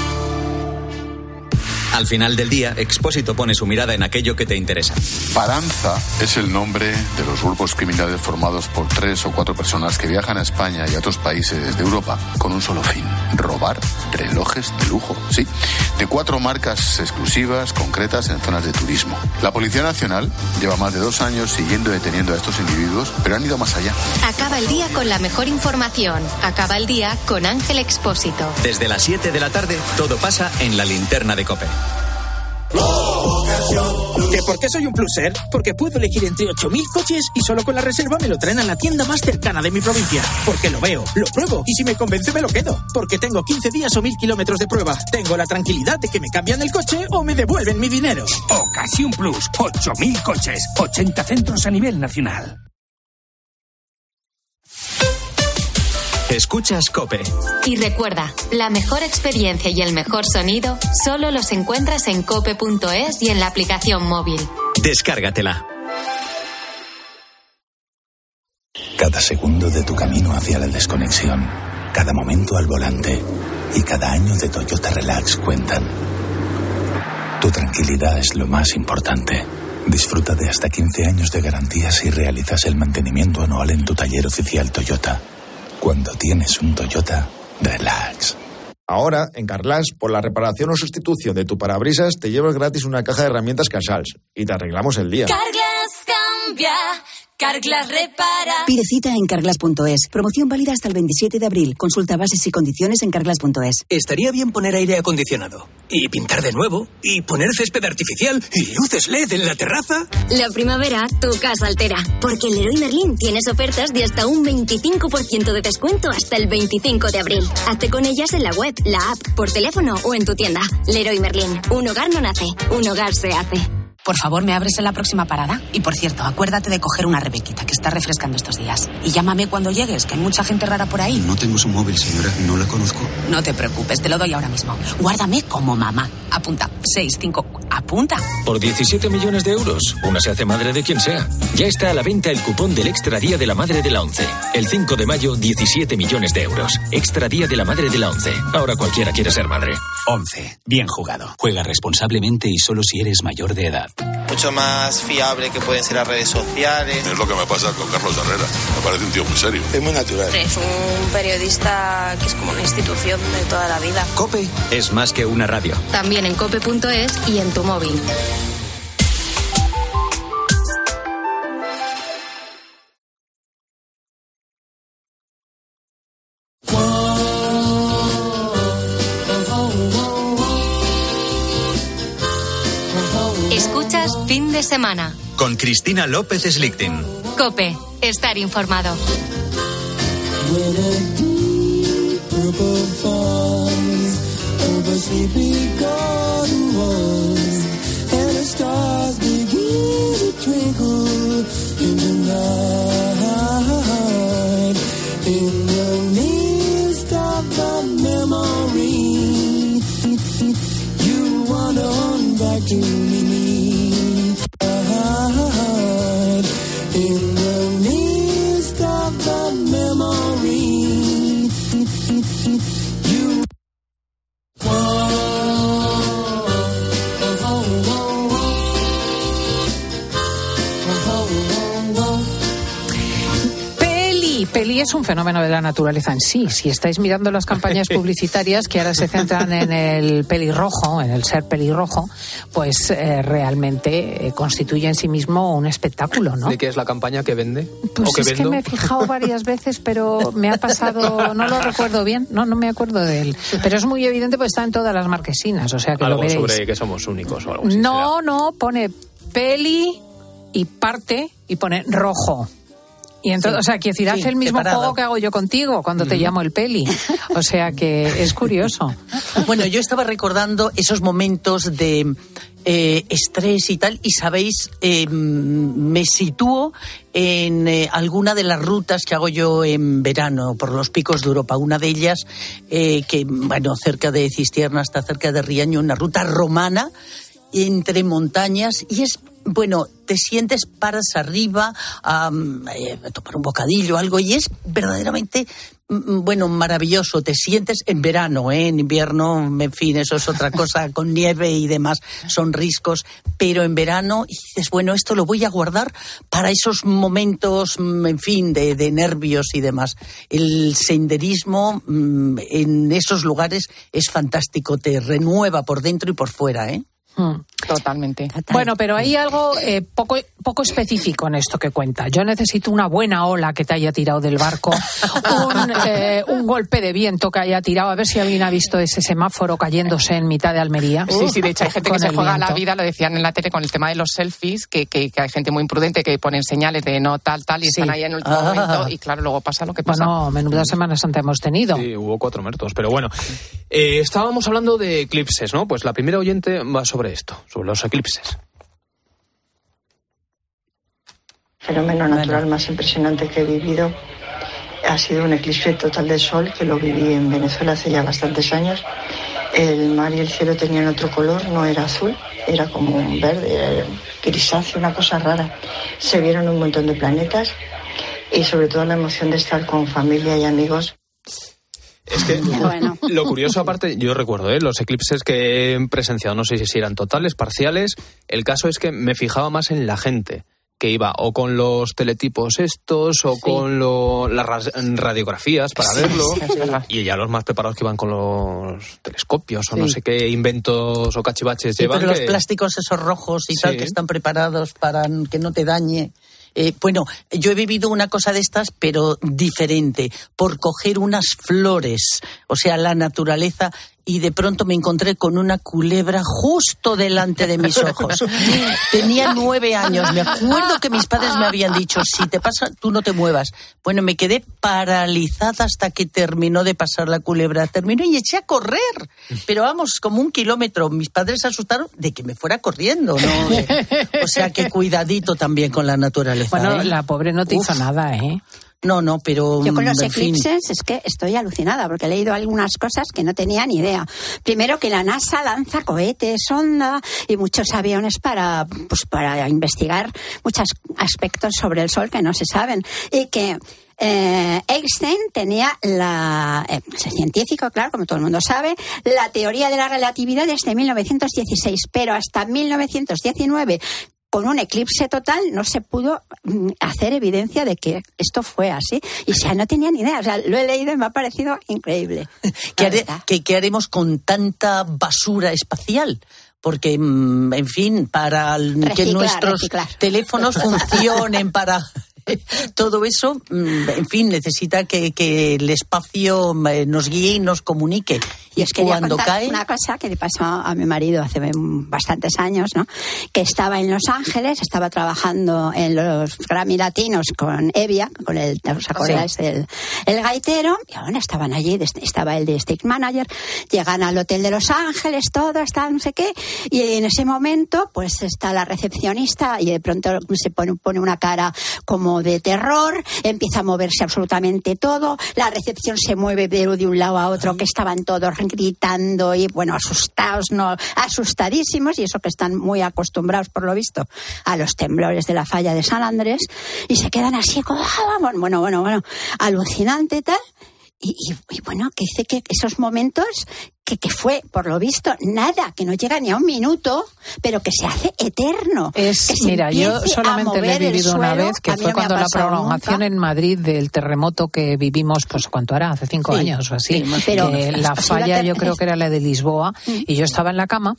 Al final del día, Expósito pone su mirada en aquello que te interesa. Paranza es el nombre de los grupos criminales formados por 3 o 4 personas que viajan a España y a otros países de Europa con un solo fin: robar relojes de lujo, sí, de 4 marcas exclusivas, concretas, en zonas de turismo. La Policía Nacional lleva más de 2 años siguiendo y deteniendo a estos individuos, pero han ido más allá. Acaba el día con la mejor información. Acaba el día con Ángel Expósito. Desde las 7 de la tarde, todo pasa en la linterna de COPE. ¿Que por qué soy un pluser? Porque puedo elegir entre 8.000 coches y solo con la reserva me lo traen a la tienda más cercana de mi provincia. Porque lo veo, lo pruebo y si me convence me lo quedo. Porque tengo 15 días o 1.000 kilómetros de prueba. Tengo la tranquilidad de que me cambian el coche o me devuelven mi dinero. Ocasión Plus, 8.000 coches, 80 centros a nivel nacional. Escuchas COPE. Y recuerda, la mejor experiencia y el mejor sonido solo los encuentras en cope.es y en la aplicación móvil. Descárgatela. Cada segundo de tu camino hacia la desconexión, cada momento al volante y cada año de Toyota Relax cuentan. Tu tranquilidad es lo más importante. Disfruta de hasta 15 años de garantía si realizas el mantenimiento anual en tu taller oficial Toyota. Cuando tienes un Toyota, relax. Ahora, en Carglass, por la reparación o sustitución de tu parabrisas, te llevas gratis una caja de herramientas Casals y te arreglamos el día. Carglass cambia, Carglass repara. Pide cita en carglass.es. Promoción válida hasta el 27 de abril. Consulta bases y condiciones en carglass.es. Estaría bien poner aire acondicionado. Y pintar de nuevo. Y poner césped artificial. Y luces LED en la terraza. La primavera, tu casa altera. Porque en Leroy Merlin tienes ofertas de hasta un 25% de descuento hasta el 25 de abril. Hazte con ellas en la web, la app, por teléfono o en tu tienda. Leroy Merlin. Un hogar no nace, un hogar se hace. Por favor, ¿me abres en la próxima parada? Y por cierto, acuérdate de coger una Rebequita, que está refrescando estos días. Y llámame cuando llegues, que hay mucha gente rara por ahí. No tengo su móvil, señora. No la conozco. No te preocupes, te lo doy ahora mismo. Guárdame como mamá. Apunta. 65. Apunta. Por 17 millones de euros, una se hace madre de quien sea. Ya está a la venta el cupón del Extra Día de la Madre de la ONCE. El 5 de mayo, 17 millones de euros. Extra Día de la Madre de la ONCE. Ahora cualquiera quiere ser madre. ONCE. Bien jugado. Juega responsablemente y solo si eres mayor de edad. Mucho más fiable que pueden ser las redes sociales. Es lo que me pasa con Carlos Herrera. Me parece un tío muy serio. Es muy natural. Es un periodista que es como una institución de toda la vida. COPE es más que una radio. También en cope.es y en tu móvil. Escuchas Fin de Semana. Con Cristina López Slichting. COPE. Estar informado. Peli es un fenómeno de la naturaleza en sí. Si estáis mirando las campañas publicitarias que ahora se centran en el pelirrojo, en el ser pelirrojo, pues realmente constituye en sí mismo un espectáculo, ¿no? ¿De qué es la campaña que vende? Pues ¿O que es vendo? que me he fijado varias veces, pero me ha pasado, no lo recuerdo bien, no me acuerdo de él. Pero es muy evidente porque está en todas las marquesinas, o sea que algo lo veréis. Sobre que somos únicos o algo así. No, pone peli y parte y pone rojo. Y entonces, sí, o sea, quiero decir, hace el mismo separado juego que hago yo contigo cuando te llamo el peli. O sea que es curioso. Bueno, yo estaba recordando esos momentos de estrés y tal, y sabéis, me sitúo en alguna de las rutas que hago yo en verano por los picos de Europa. Una de ellas, que, bueno, cerca de Cistierna hasta cerca de Riaño, una ruta romana entre montañas, y es, bueno, te sientes, paras arriba a tomar un bocadillo, algo, y es verdaderamente, bueno, maravilloso. Te sientes en verano, en invierno, en fin, eso es otra cosa, con nieve y demás, son riscos, pero en verano, y dices, bueno, esto lo voy a guardar para esos momentos, en fin, de nervios y demás. El senderismo en esos lugares es fantástico, te renueva por dentro y por fuera, ¿eh? Totalmente. Bueno, pero hay algo poco específico en esto que cuenta. Yo necesito una buena ola que te haya tirado del barco, un golpe de viento que haya tirado. A ver si alguien ha visto ese semáforo cayéndose en mitad de Almería. Sí, de hecho hay gente que se juega la vida, lo decían en la tele con el tema de los selfies, que hay gente muy imprudente que ponen señales de no tal, y están ahí en el último momento y claro, luego pasa lo que pasa. Bueno, menuda Semana Santa hemos tenido. Sí, hubo 4 muertos, pero bueno. Estábamos hablando de eclipses, ¿no? Pues la primera oyente va sobre esto, sobre los eclipses. El fenómeno natural más impresionante que he vivido ha sido un eclipse total de sol, que lo viví en Venezuela hace ya bastantes años. El mar y el cielo tenían otro color, no era azul, era como un verde, grisáceo, una cosa rara. Se vieron un montón de planetas y sobre todo la emoción de estar con familia y amigos. Es que lo curioso, aparte, yo recuerdo los eclipses que he presenciado, no sé si eran totales, parciales. El caso es que me fijaba más en la gente que iba o con los teletipos estos o con las radiografías para verlo, y ya los más preparados que iban con los telescopios o no sé qué inventos o cachivaches llevan. Pero los plásticos esos rojos y tal que están preparados para que no te dañe. Bueno, yo he vivido una cosa de estas, pero diferente, por coger unas flores, o sea, la naturaleza, y de pronto me encontré con una culebra justo delante de mis ojos. Tenía 9 años, me acuerdo que mis padres me habían dicho, si te pasa, tú no te muevas. Bueno, me quedé paralizada hasta que terminó de pasar la culebra. Terminó y eché a correr, pero vamos, como 1 kilómetro. Mis padres se asustaron de que me fuera corriendo, ¿no? O sea, que cuidadito también con la naturaleza. Bueno, la pobre no te hizo nada, ¿eh? No, pero... Yo con los eclipses es que estoy alucinada, porque he leído algunas cosas que no tenía ni idea. Primero, que la NASA lanza cohetes, sonda y muchos aviones para investigar muchos aspectos sobre el Sol que no se saben. Y que Einstein tenía científico, claro, como todo el mundo sabe, la teoría de la relatividad desde 1916, pero hasta 1919... con un eclipse total no se pudo hacer evidencia de que esto fue así. Y no tenía ni idea. O sea, lo he leído y me ha parecido increíble. ¿Qué haremos con tanta basura espacial? Porque, en fin, para que nuestros teléfonos funcionen, para... Todo eso, en fin, necesita que el espacio nos guíe y nos comunique. Y es que cuando cae una cosa que le pasó a mi marido hace bastantes años, ¿no? Que estaba en Los Ángeles, estaba trabajando en los Grammy Latinos con Evia, con el, ¿os acordáis? El gaitero, y bueno, estaban allí, estaba el district manager, llegan al hotel de Los Ángeles, todo, está no sé qué, y en ese momento, pues está la recepcionista y de pronto se pone una cara como de terror, empieza a moverse absolutamente todo, la recepción se mueve de un lado a otro, que estaban todos gritando y bueno, asustadísimos, y eso que están muy acostumbrados por lo visto a los temblores de la falla de San Andrés, y se quedan así como bueno, alucinante tal. Y bueno, que dice que esos momentos que fue, por lo visto, nada, que no llega ni a 1 minuto, pero que se hace eterno. Mira, yo solamente lo he vivido una vez, que fue cuando la prolongación en Madrid del terremoto que vivimos, pues ¿cuánto era? Hace 5 años o así. Pero la falla yo creo que era la de Lisboa, y yo estaba en la cama,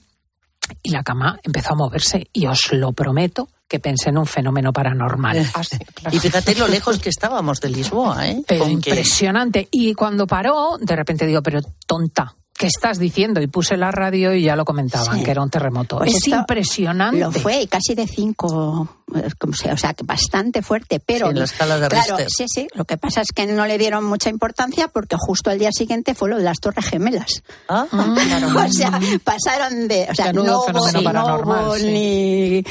y la cama empezó a moverse, y os lo prometo que pensé en un fenómeno paranormal. Claro. Y fíjate lo lejos que estábamos de Lisboa, ¿eh? Impresionante. Y cuando paró, de repente digo, pero tonta, ¿qué estás diciendo? Y puse la radio y ya lo comentaban, que era un terremoto. Pues es impresionante. Lo fue, casi de 5, o sea, que bastante fuerte, pero... en la escala de Richter. Claro, sí, lo que pasa es que no le dieron mucha importancia porque justo al día siguiente fue lo de las Torres Gemelas. Claro. O sea, pasaron de... O sea, no hubo ni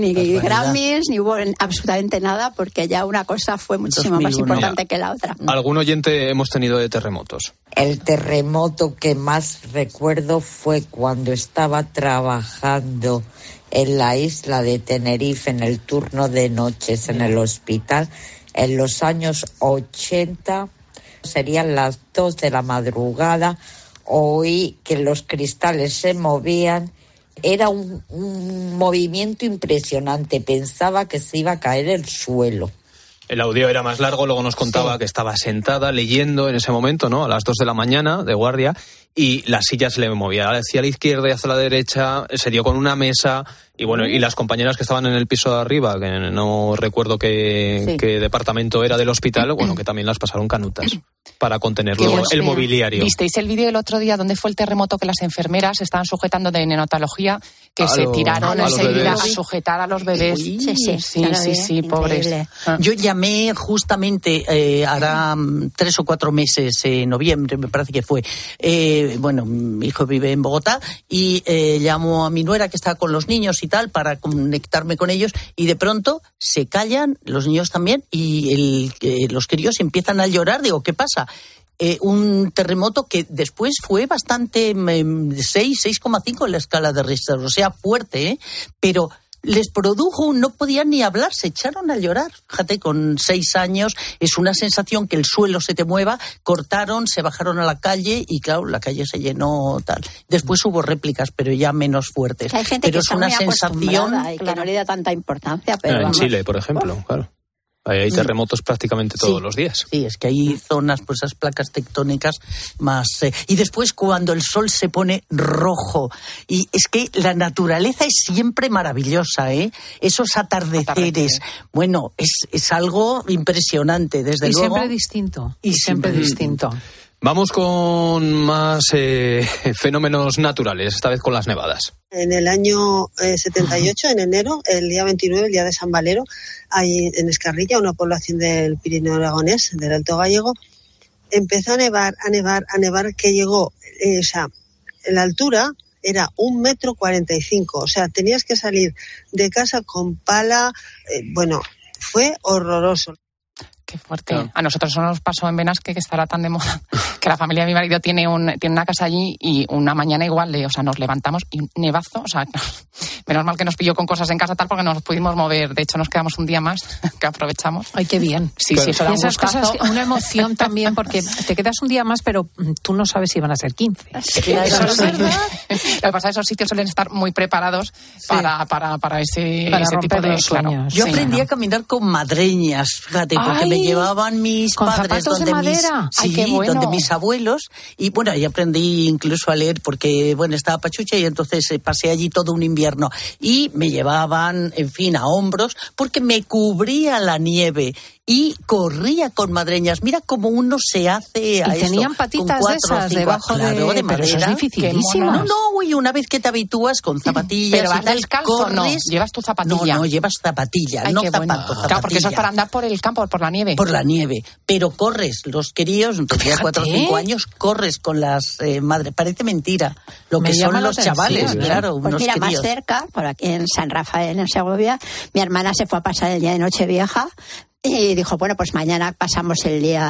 Grammys, ni hubo absolutamente nada, porque ya una cosa fue muchísimo 2001. Más importante que la otra. ¿Algún oyente hemos tenido de terremotos? El terremoto que más recuerdo fue cuando estaba trabajando en la isla de Tenerife en el turno de noches en el hospital en los años 80, serían las 2 de la madrugada, oí que los cristales se movían, era un movimiento impresionante, pensaba que se iba a caer el suelo. El audio era más largo, luego nos contaba que estaba sentada leyendo en ese momento, ¿no? A las 2 de la mañana, de guardia, y la silla se le movía hacia la izquierda y hacia la derecha, se dio con una mesa, y bueno, y las compañeras que estaban en el piso de arriba, que no recuerdo qué departamento era del hospital, bueno, que también las pasaron canutas para contener el mobiliario. ¿Visteis el vídeo el otro día donde fue el terremoto que las enfermeras estaban sujetando de neonatología, que se tiraron enseguida a sujetar a los bebés? Sí, pobres. Yo llamé justamente, hará 3 o 4 meses, en noviembre me parece que fue, bueno, mi hijo vive en Bogotá, y llamo a mi nuera que está con los niños y tal, para conectarme con ellos, y de pronto se callan, los niños también, y los críos empiezan a llorar. Digo, ¿qué pasa? Un terremoto que después fue bastante 6,5 en la escala de Richter, o sea, fuerte, pero les produjo, no podían ni hablar, se echaron a llorar. Fíjate, con 6 años es una sensación que el suelo se te mueva, cortaron, se bajaron a la calle y claro, la calle se llenó tal. Después hubo réplicas, pero ya menos fuertes. Hay gente pero que es una sensación y que no le da tanta importancia. Pero en Chile, por ejemplo, claro. Hay terremotos prácticamente todos los días. Sí, es que hay zonas, pues esas placas tectónicas más... y después cuando el sol se pone rojo. Y es que la naturaleza es siempre maravillosa, ¿eh? Esos atardeceres. Bueno, es algo impresionante, desde luego. Siempre distinto. Y siempre distinto. Vamos con más fenómenos naturales, esta vez con las nevadas. En el año 78, en enero, el día 29, el día de San Valero, ahí en Escarrilla, una población del Pirineo Aragonés, del Alto Gallego, empezó a nevar, que llegó, la altura era 1,45 m, o sea, tenías que salir de casa con pala, fue horroroso. Qué fuerte. A nosotros eso nos pasó en Benasque, que estará tan de moda, que la familia de mi marido tiene una casa allí, y una mañana igual, nos levantamos y un nevazo, menos mal que nos pilló con cosas en casa tal, porque no nos pudimos mover. De hecho, nos quedamos un día más, que aprovechamos. Ay, qué bien. Sí, eso da un esas gustazo. Cosas, una emoción también, porque te quedas un día más, pero tú no sabes si van a ser 15. Eso es verdad. Lo que pasa es que esos sitios suelen estar muy preparados para ese tipo de sueños. Yo aprendí a caminar con madreñas, fíjate, porque me llevaban mis ¿con padres zapatos de madera? Donde mis abuelos, y bueno, ahí aprendí incluso a leer porque estaba pachucha, y entonces pasé allí todo un invierno y me llevaban, en fin, a hombros porque me cubría la nieve y corría con madreñas. Mira cómo uno se hace a y eso. Tenían patitas de esas debajo de madera. Pero eso es dificilísimo. No, y una vez que te habitúas con zapatillas, pero vas descalzo, no, llevas tu zapatilla. No, llevas zapatilla. Ay, no zapatos, Claro, porque eso es para andar por el campo, por la nieve. Por la nieve, pero corres, los críos, tenía 4 o 5 años, corres con las madres. Parece mentira lo que son los chavales, claro. Pues mira, críos. más cerca, por aquí en San Rafael, en Segovia, mi hermana se fue a pasar el día de Nochevieja. Y dijo, bueno, pues mañana pasamos el día,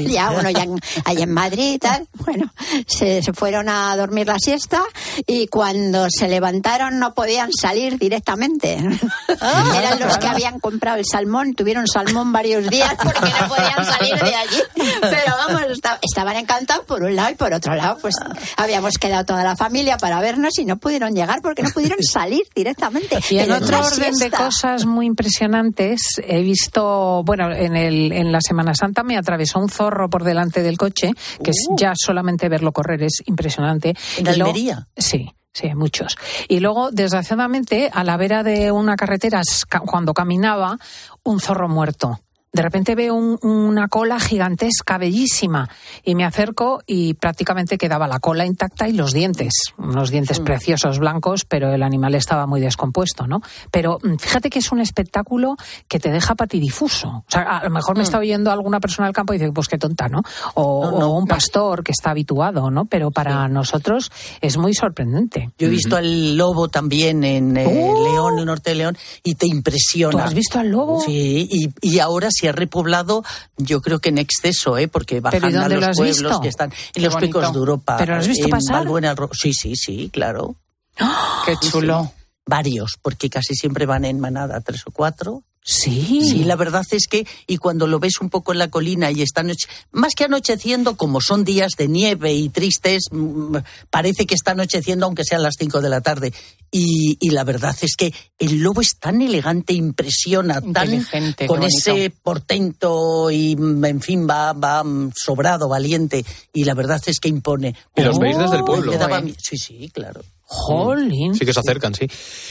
ahí en Madrid y tal. Bueno, se fueron a dormir la siesta y cuando se levantaron no podían salir directamente. Eran los que habían comprado el salmón, tuvieron salmón varios días porque no podían salir de allí. Pero vamos, estaban encantados por un lado y por otro lado, pues habíamos quedado toda la familia para vernos y no pudieron llegar porque no pudieron salir directamente. Y en otro orden de cosas muy impresionantes, he visto... Bueno, en la Semana Santa me atravesó un zorro por delante del coche, que es ya solamente verlo correr es impresionante. ¿En Almería? Sí, muchos. Y luego, desgraciadamente, a la vera de una carretera, cuando caminaba, un zorro muerto. De repente veo una cola gigantesca, bellísima, y me acerco y prácticamente quedaba la cola intacta y los dientes, unos dientes preciosos blancos, pero el animal estaba muy descompuesto, ¿no? Pero fíjate que es un espectáculo que te deja patidifuso. O sea, a lo mejor me está oyendo alguna persona del campo y dice, pues qué tonta, ¿no? O un pastor que está habituado, ¿no? Pero para nosotros es muy sorprendente. Yo he visto al lobo también en León, el norte de León, y te impresiona. ¿Tú has visto al lobo? Sí, y ahora sí ha repoblado, yo creo que en exceso, porque bajan a los pueblos que están en los picos de Europa. ¿Pero lo has visto pasar? Sí, claro. ¡Oh! ¡Qué chulo! Sí. Varios, porque casi siempre van en manada, 3 o 4. Sí, la verdad es que, y cuando lo ves un poco en la colina y está más que anocheciendo, como son días de nieve y tristes, parece que está anocheciendo aunque sean las 5 de la tarde. Y la verdad es que el lobo es tan elegante, impresiona, tan con ese portento y, en fin, va sobrado, valiente. Y la verdad es que impone. Y los veis desde el pueblo. Sí, claro. Jolín. Sí que se acercan, sí.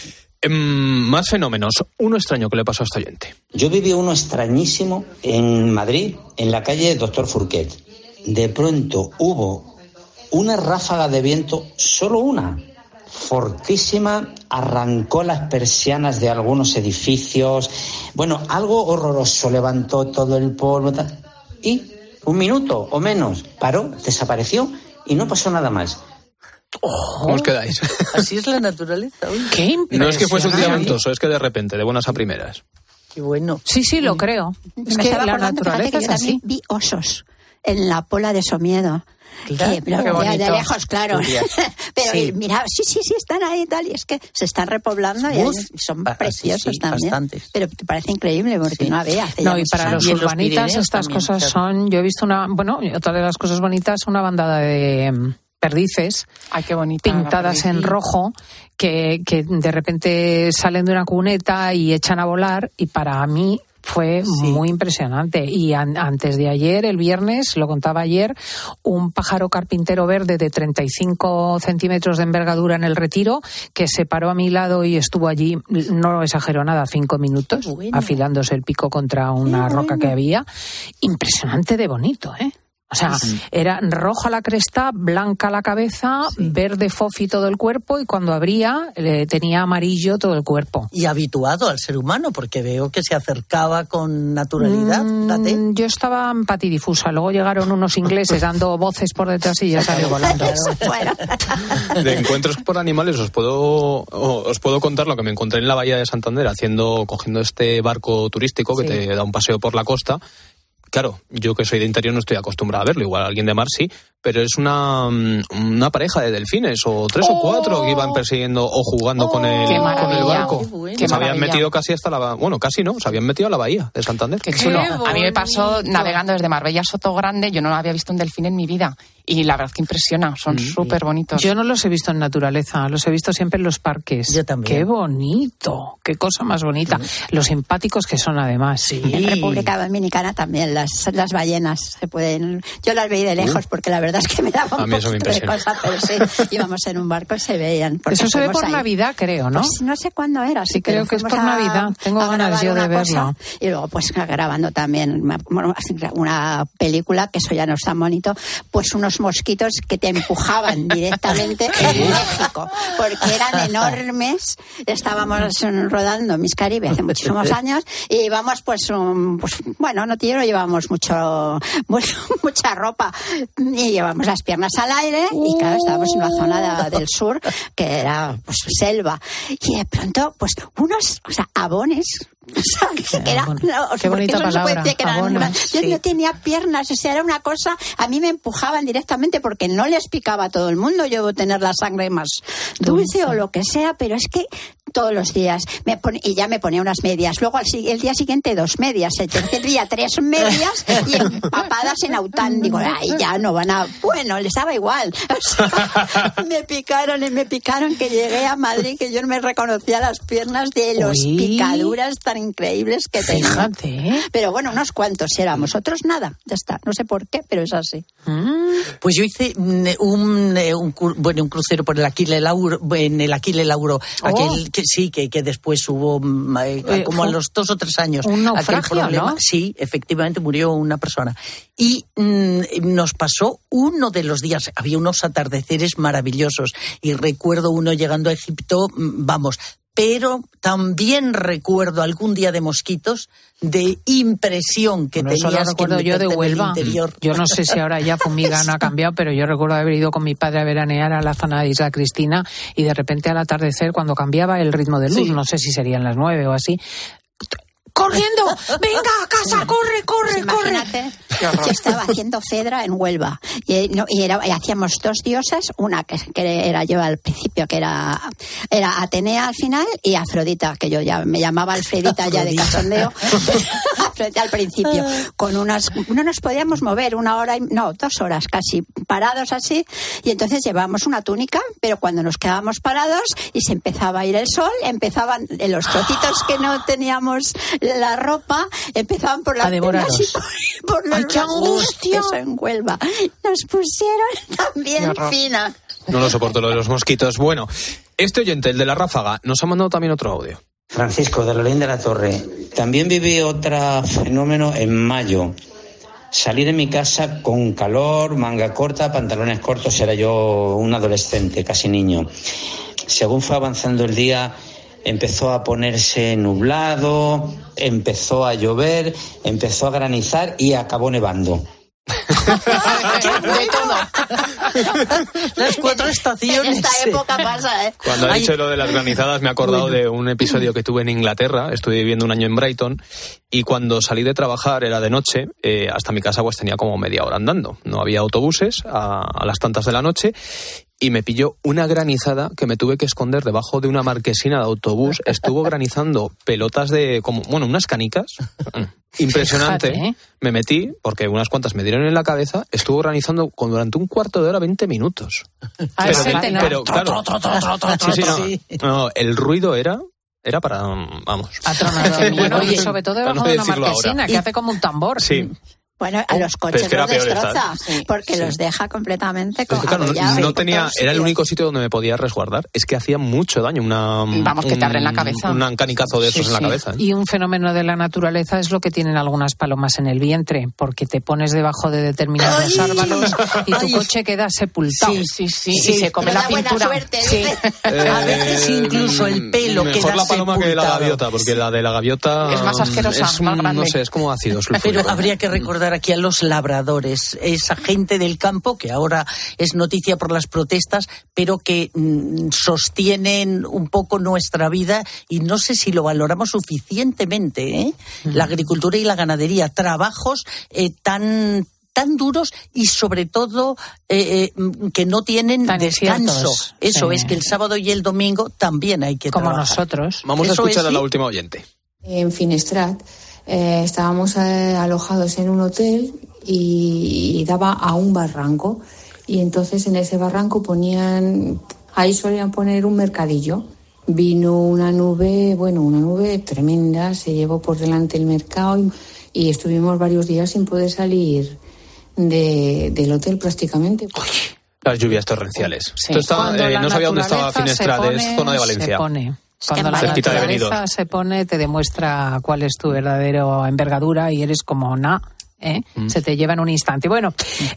Más fenómenos. Uno extraño que le pasó a este oyente. Yo viví uno extrañísimo en Madrid, en la calle Doctor Furquet. De pronto hubo una ráfaga de viento, solo una, fortísima, arrancó las persianas de algunos edificios. Bueno, algo horroroso, levantó todo el polvo y 1 minuto o menos paró, desapareció y no pasó nada más. ¿Cómo os quedáis? Así es la naturaleza. Uy, qué impresionante. No es que fuese un día ventoso, es que de repente, de buenas a primeras. Qué bueno. Sí, lo creo. Es que la naturaleza es así. También vi osos en la Pola de Somiedo. Claro, de lejos, claro. Pero sí. Mira, sí, están ahí y tal. Y es que se están repoblando y son preciosos también. Bastantes. Pero te parece increíble porque no había. No, y para los urbanitas estas cosas son... Yo he visto otra de las cosas bonitas, una bandada de perdices. Ay, qué bonita, pintadas en rojo que de repente salen de una cuneta y echan a volar, y para mí fue muy impresionante. Y antes de ayer, el viernes, lo contaba ayer, un pájaro carpintero verde de 35 centímetros de envergadura en el Retiro, que se paró a mi lado y estuvo allí, no exagero nada, 5 minutos, afilándose el pico contra una roca que había. Impresionante de bonito, ¿eh? O sea, era roja la cresta, blanca la cabeza, verde fofi todo el cuerpo, y cuando abría tenía amarillo todo el cuerpo. Y habituado al ser humano, porque veo que se acercaba con naturalidad. Yo estaba en patidifusa, luego llegaron unos ingleses dando voces por detrás y ya salió volando. De encuentros por animales os puedo contar lo que me encontré en la bahía de Santander cogiendo este barco turístico que te da un paseo por la costa. Claro, yo que soy de interior no estoy acostumbrado a verlo, igual alguien de mar sí, pero es una pareja de delfines, o 3 o 4 que iban persiguiendo o jugando con el barco. Se habían metido casi hasta casi no, se habían metido a la bahía de Santander. Qué chulo. A mí me pasó navegando desde Marbella a Sotogrande, yo no había visto un delfín en mi vida. Y la verdad que impresiona, son súper bonitos. Yo no los he visto en naturaleza, los he visto siempre en los parques. Yo también. ¡Qué bonito! ¡Qué cosa más bonita! Los simpáticos que son, además. Sí. En República Dominicana también las ballenas se pueden... Yo las veí de lejos porque la verdad es que me daba un poquito de cosa, pero sí, íbamos en un barco y se veían. Eso se ve por Navidad, creo, ¿no? Pues no sé cuándo era. Sí, creo que es por Navidad. Tengo ganas yo de verlo. Y luego pues grabando también una película, que eso ya no es tan bonito, pues unos mosquitos que te empujaban directamente en México, porque eran enormes. Estábamos rodando Miss Caribe hace muchísimos años y íbamos no llevábamos mucha ropa y llevamos las piernas al aire y claro, estábamos en una zona del sur que era pues selva, y de pronto pues unos abones. Qué bonita palabra. Yo no tenía piernas, o sea, era una cosa, a mí me empujaban directamente porque no les picaba a todo el mundo. Yo debo tener la sangre más dulce o lo que sea, pero es que todos los días y ya me ponía unas medias, luego el día siguiente 2 medias, el tercer día 3 medias y empapadas en aután. Digo, ay, ya no van a... Bueno, les daba igual. O sea, me picaron que llegué a Madrid, que yo no me reconocía las piernas de los picaduras tan increíbles que tenía. Fíjate. Pero bueno, unos cuantos éramos, otros nada, ya está. No sé por qué, pero es así. Pues yo hice un crucero por el Aquile Lauro, aquel que después hubo como a los 2 o 3 años un naufragio, ¿no? Sí, efectivamente murió una persona. Y nos pasó uno de los días, había unos atardeceres maravillosos y recuerdo uno llegando a Egipto, pero también recuerdo algún día de mosquitos, de impresión que tenías. Eso lo recuerdo yo de Huelva. Interior. Yo no sé si ahora ya fumigan, ha cambiado, pero yo recuerdo haber ido con mi padre a veranear a la zona de Isla Cristina y de repente al atardecer, cuando cambiaba el ritmo de luz, no sé si serían las 9 o así, corriendo, venga a casa, corre. Imagínate, yo estaba haciendo Fedra en Huelva y hacíamos 2 diosas, una que era yo al principio, que era Atenea al final, y Afrodita, que yo ya me llamaba Alfredita ya de cachondeo. Afrodita al principio, no nos podíamos mover 2 horas casi parados así, y entonces llevábamos una túnica, pero cuando nos quedábamos parados y se empezaba a ir el sol, empezaban los trocitos que no teníamos la ropa, empezaban por las piernas y por los ¡qué angustia! Eso en Huelva. Nos pusieron también fina. No lo soporto, lo de los mosquitos. Bueno, este oyente, el de la ráfaga, nos ha mandado también otro audio. Francisco, de Lolín de la Torre. También viví otro fenómeno en mayo. Salí de mi casa con calor, manga corta, pantalones cortos. Era yo un adolescente, casi niño. Según fue avanzando el día, empezó a ponerse nublado, empezó a llover, empezó a granizar y acabó nevando. De todo. Las 4 estaciones. En esta época pasa, ¿eh? Cuando ha dicho lo de las granizadas me he acordado de un episodio que tuve en Inglaterra. Estuve viviendo un año en Brighton y cuando salí de trabajar, era de noche, hasta mi casa pues tenía como media hora andando. No había autobuses a las tantas de la noche y me pilló una granizada que me tuve que esconder debajo de una marquesina de autobús. Estuvo granizando pelotas unas canicas. Impresionante. Fíjate, ¿eh? Me metí, porque unas cuantas me dieron en la cabeza, estuvo granizando durante un cuarto de hora, 20 minutos. Pero claro, no, el ruido era para, vamos. Atronador. Bueno, y sobre todo debajo de una marquesina, ahora. que hace como un tambor. Sí. Bueno, a los coches los destroza, porque los deja completamente era el único sitio donde me podía resguardar. Es que hacía mucho daño que te abren la cabeza. Un canicazo de esos en la cabeza. Y un fenómeno de la naturaleza es lo que tienen algunas palomas en el vientre, porque te pones debajo de determinados árboles y tu coche queda sepultado. Sí. Y se come la pintura. Suerte, a veces incluso el pelo mejor queda la paloma sepultado. que la gaviota, porque la de la gaviota es más asquerosa, más grande. No sé, es como ácido sulfúrico. Pero habría que recordar aquí a los labradores, esa gente del campo que ahora es noticia por las protestas, pero que sostienen un poco nuestra vida y no sé si lo valoramos suficientemente, ¿eh? La agricultura y la ganadería, trabajos tan duros y sobre todo que no tienen tan descanso. Ciertos. Eso es que el sábado y el domingo también hay que como trabajar. Nosotros. Vamos a escuchar a la última oyente. En Finestrat estábamos alojados en un hotel y daba a un barranco, y entonces en ese barranco ahí solían poner un mercadillo. Vino una nube tremenda, se llevó por delante el mercado y estuvimos varios días sin poder salir del hotel prácticamente. Las lluvias torrenciales. Sí. No sabía dónde estaba Finestrat, es zona de Valencia. Cuando la naturaleza se pone, te demuestra cuál es tu verdadera envergadura y eres como se te lleva en un instante. Bueno,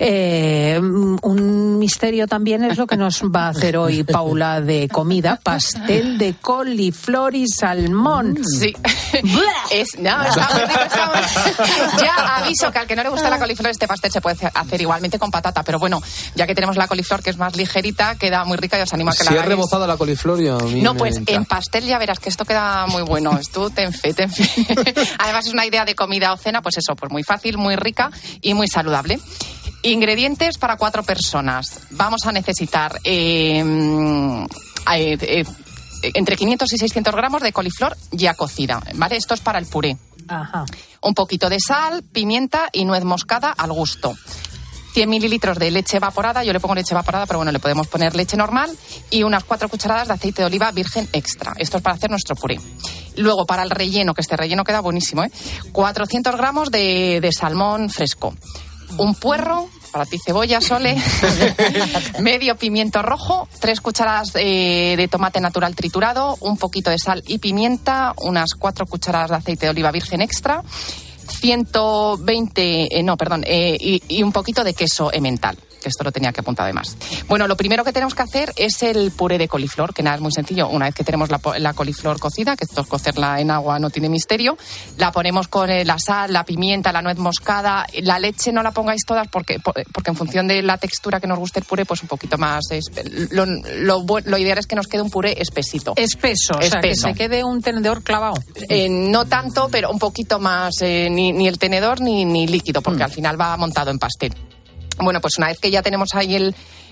un misterio también es lo que nos va a hacer hoy Paula de comida: pastel de coliflor y salmón. Sí. Está muy rico. Ya aviso que al que no le gusta la coliflor, este pastel se puede hacer igualmente con patata, pero bueno, ya que tenemos la coliflor, que es más ligerita, queda muy rica y os animo a que la hagáis. Si es rebozada la coliflor, a mí no, pues en pastel ya verás que esto queda muy bueno. Tú ten fe. Además es una idea de comida o cena, pues eso, pues muy fácil, muy rica y muy saludable. Ingredientes para 4 personas. Vamos a necesitar entre 500 y 600 gramos de coliflor ya cocida, ¿vale? Esto es para el puré. Ajá. Un poquito de sal, pimienta y nuez moscada al gusto. 100 mililitros de leche evaporada, yo le pongo leche evaporada, pero bueno, le podemos poner leche normal, y unas 4 cucharadas de aceite de oliva virgen extra. Esto es para hacer nuestro puré. Luego, para el relleno, que este relleno queda buenísimo, 400 gramos de salmón fresco. Un puerro, para ti cebolla, Sole, medio pimiento rojo, 3 cucharadas de tomate natural triturado, un poquito de sal y pimienta, unas 4 cucharadas de aceite de oliva virgen extra, y un poquito de queso emmental. que esto lo tenía que apuntar además. Bueno, lo primero que tenemos que hacer es el puré de coliflor, que nada, es muy sencillo. Una vez que tenemos la coliflor cocida, que esto es cocerla en agua, no tiene misterio, la ponemos con la sal, la pimienta, la nuez moscada. La leche no la pongáis todas porque en función de la textura que nos guste el puré, pues un poquito más. Lo ideal es que nos quede un puré espesito. Espeso, o sea, que se quede un tenedor clavado. No tanto, pero un poquito más, ni el tenedor ni líquido, porque al final va montado en pastel. Bueno, pues una vez que ya tenemos ahí el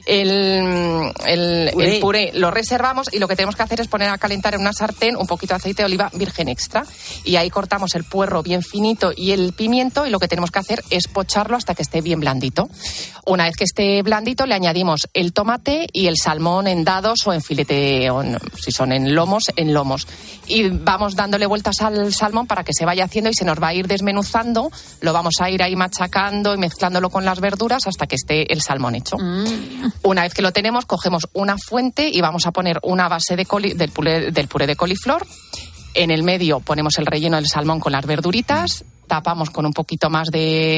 puré, lo reservamos y lo que tenemos que hacer es poner a calentar en una sartén un poquito de aceite de oliva virgen extra y ahí cortamos el puerro bien finito y el pimiento y lo que tenemos que hacer es pocharlo hasta que esté bien blandito. Una vez que esté blandito le añadimos el tomate y el salmón en dados o en filete, o si son en lomos, y vamos dándole vueltas al salmón para que se vaya haciendo y se nos va a ir desmenuzando, lo vamos a ir ahí machacando y mezclándolo con las verduras hasta que esté el salmón hecho. Una vez que lo tenemos, cogemos una fuente y vamos a poner una base del puré de coliflor. En el medio ponemos el relleno del salmón con las verduritas. Tapamos con un poquito más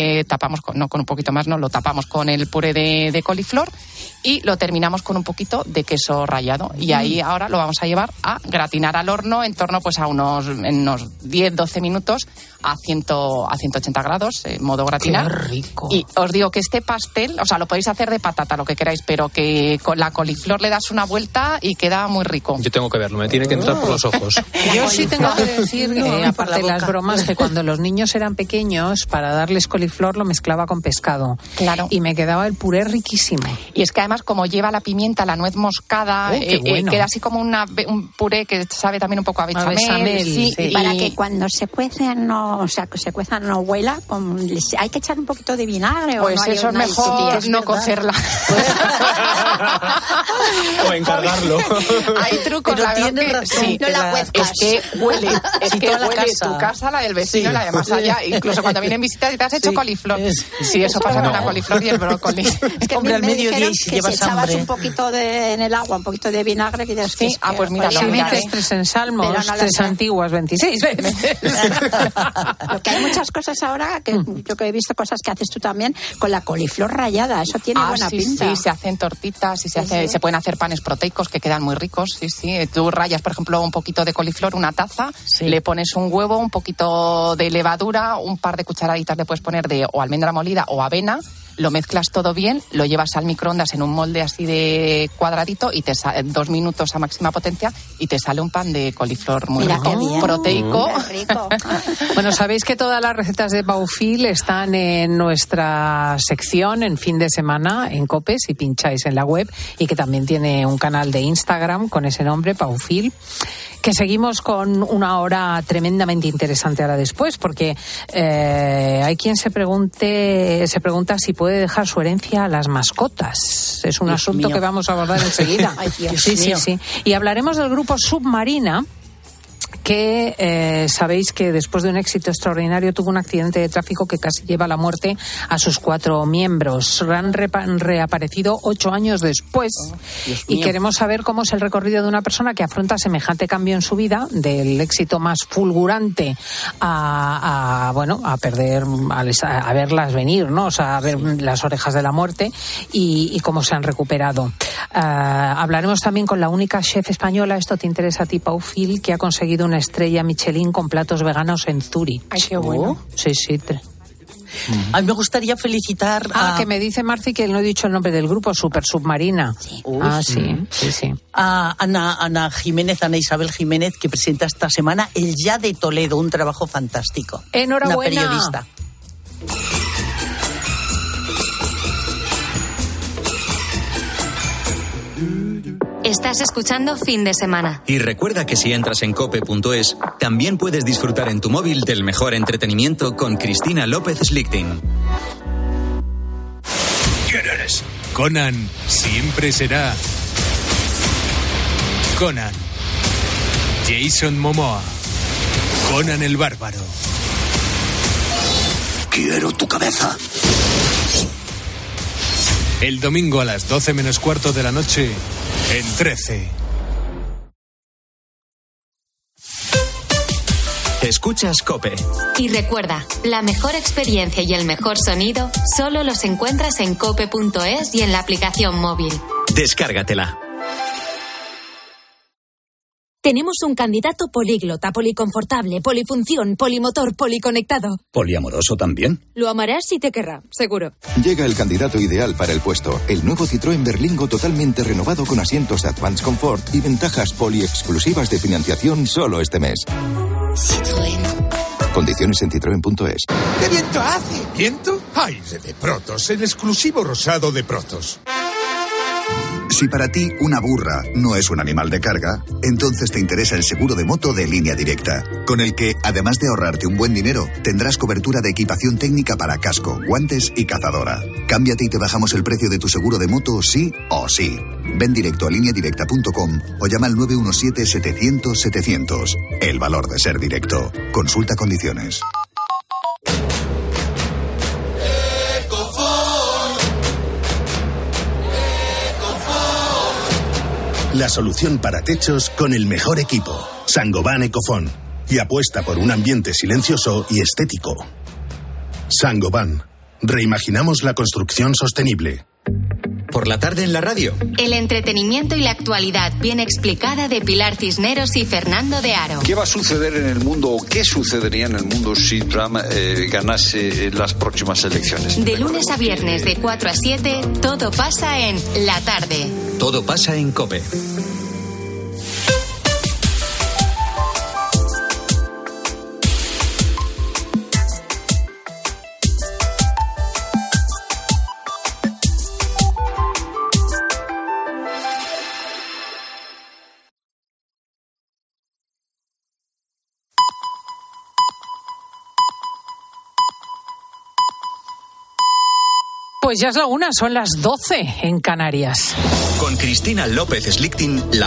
lo tapamos con el puré de coliflor y lo terminamos con un poquito de queso rallado. Y ahí ahora lo vamos a llevar a gratinar al horno en torno pues a unos 10-12 minutos a 180 grados, modo gratinar. ¡Qué rico! Y os digo que este pastel, o sea, lo podéis hacer de patata, lo que queráis, pero que con la coliflor le das una vuelta y queda muy rico. Yo tengo que verlo, me tiene que entrar por los ojos. Yo sí tengo que decir, aparte de las bromas, que cuando los niños eran pequeños, para darles coliflor lo mezclaba con pescado. Claro. Y me quedaba el puré riquísimo. Y es que además, como lleva la pimienta, la nuez moscada, bueno. Queda así como un puré que sabe también un poco a bechamel. Sí. Y para que cuando se cuecen no huela, hay que echar un poquito de vinagre. Pues o eso es mejor no cocerla. O encargarlo. Hay trucos, pero la verdad que sí, no la cuezcas. Es que huele tu casa, la del vecino, la de más allá. Incluso cuando vienen visitas y te has hecho coliflor. Sí, eso pasa con la coliflor y el brócoli. Es que hombre, al mediodía si llevas echabas un poquito en el agua, un poquito de vinagre, que dices sí, pues mira, si dices 3 en Salmos, 3 antiguas, 26 veces. Porque hay muchas cosas ahora que yo que he visto cosas que haces tú también con la coliflor rallada, eso tiene buena pinta. Sí, se hacen tortitas y se pueden hacer panes proteicos que quedan muy ricos. Sí. Tú rayas, por ejemplo, un poquito de coliflor, una taza, le pones un huevo, un poquito de levadura, un par de cucharaditas le puedes poner de o almendra molida o avena. Lo mezclas todo bien, lo llevas al microondas en un molde así de cuadradito y 2 minutos a máxima potencia y te sale un pan de coliflor muy rico, proteico. Rico. Bueno, sabéis que todas las recetas de Paufil están en nuestra sección en fin de semana en COPE, si pincháis en la web, y que también tiene un canal de Instagram con ese nombre, Paufil. Que seguimos con una hora tremendamente interesante ahora después, porque hay quien se pregunta si puede dejar su herencia a las mascotas. Es un asunto que vamos a abordar enseguida. Ay, Dios mío. Sí. Y hablaremos del grupo Submarina, que sabéis que después de un éxito extraordinario tuvo un accidente de tráfico que casi lleva a la muerte a sus 4 miembros. Han reaparecido 8 años después y queremos saber cómo es el recorrido de una persona que afronta semejante cambio en su vida, del éxito más fulgurante a perder, a verlas venir, ¿no? O sea, a ver las orejas de la muerte y cómo se han recuperado. Hablaremos también con la única chef española, esto te interesa a ti, Paufil, que ha conseguido una estrella Michelin con platos veganos en Zúrich. Ay, qué bueno. Sí. A mí me gustaría felicitar que me dice Marci que no he dicho el nombre del grupo, Super Submarina. Sí. Sí. A Ana Isabel Jiménez, que presenta esta semana El Ya de Toledo, un trabajo fantástico. Enhorabuena. Una periodista. Estás escuchando Fin de Semana. Y recuerda que si entras en cope.es, también puedes disfrutar en tu móvil del mejor entretenimiento con Cristina López Slichting. Conan siempre será Conan. Jason Momoa. Conan el Bárbaro. Quiero tu cabeza. El domingo a las 12 menos cuarto de la noche en 13. Escuchas COPE. Y recuerda, la mejor experiencia y el mejor sonido solo los encuentras en cope.es y en la aplicación móvil. Descárgatela. Tenemos un candidato políglota, policonfortable, polifunción, polimotor, policonectado. ¿Poliamoroso también? Lo amarás y te querrá, seguro. Llega el candidato ideal para el puesto. El nuevo Citroën Berlingo totalmente renovado con asientos de Advanced Comfort y ventajas exclusivas de financiación solo este mes. Citroën. Condiciones en citroen.es. ¿Qué viento hace? ¿Viento? Aire de Protos, el exclusivo rosado de Protos. Si para ti una burra no es un animal de carga, entonces te interesa el seguro de moto de Línea Directa, con el que, además de ahorrarte un buen dinero, tendrás cobertura de equipación técnica para casco, guantes y cazadora. Cámbiate y te bajamos el precio de tu seguro de moto sí o sí. Ven directo a lineadirecta.com o llama al 917-700-700. El valor de ser directo. Consulta condiciones. La solución para techos con el mejor equipo. Saint-Gobain Ecofon. Y apuesta por un ambiente silencioso y estético. Saint-Gobain. Reimaginamos la construcción sostenible. Por la tarde en la radio. El entretenimiento y la actualidad bien explicada de Pilar Cisneros y Fernando de Aro. ¿Qué va a suceder en el mundo o qué sucedería en el mundo si Trump ganase las próximas elecciones? De lunes a viernes de 4 a 7, todo pasa en La Tarde. Todo pasa en COPE. Pues ya es la 1, son las 12 en Canarias. Con Cristina López Slichting,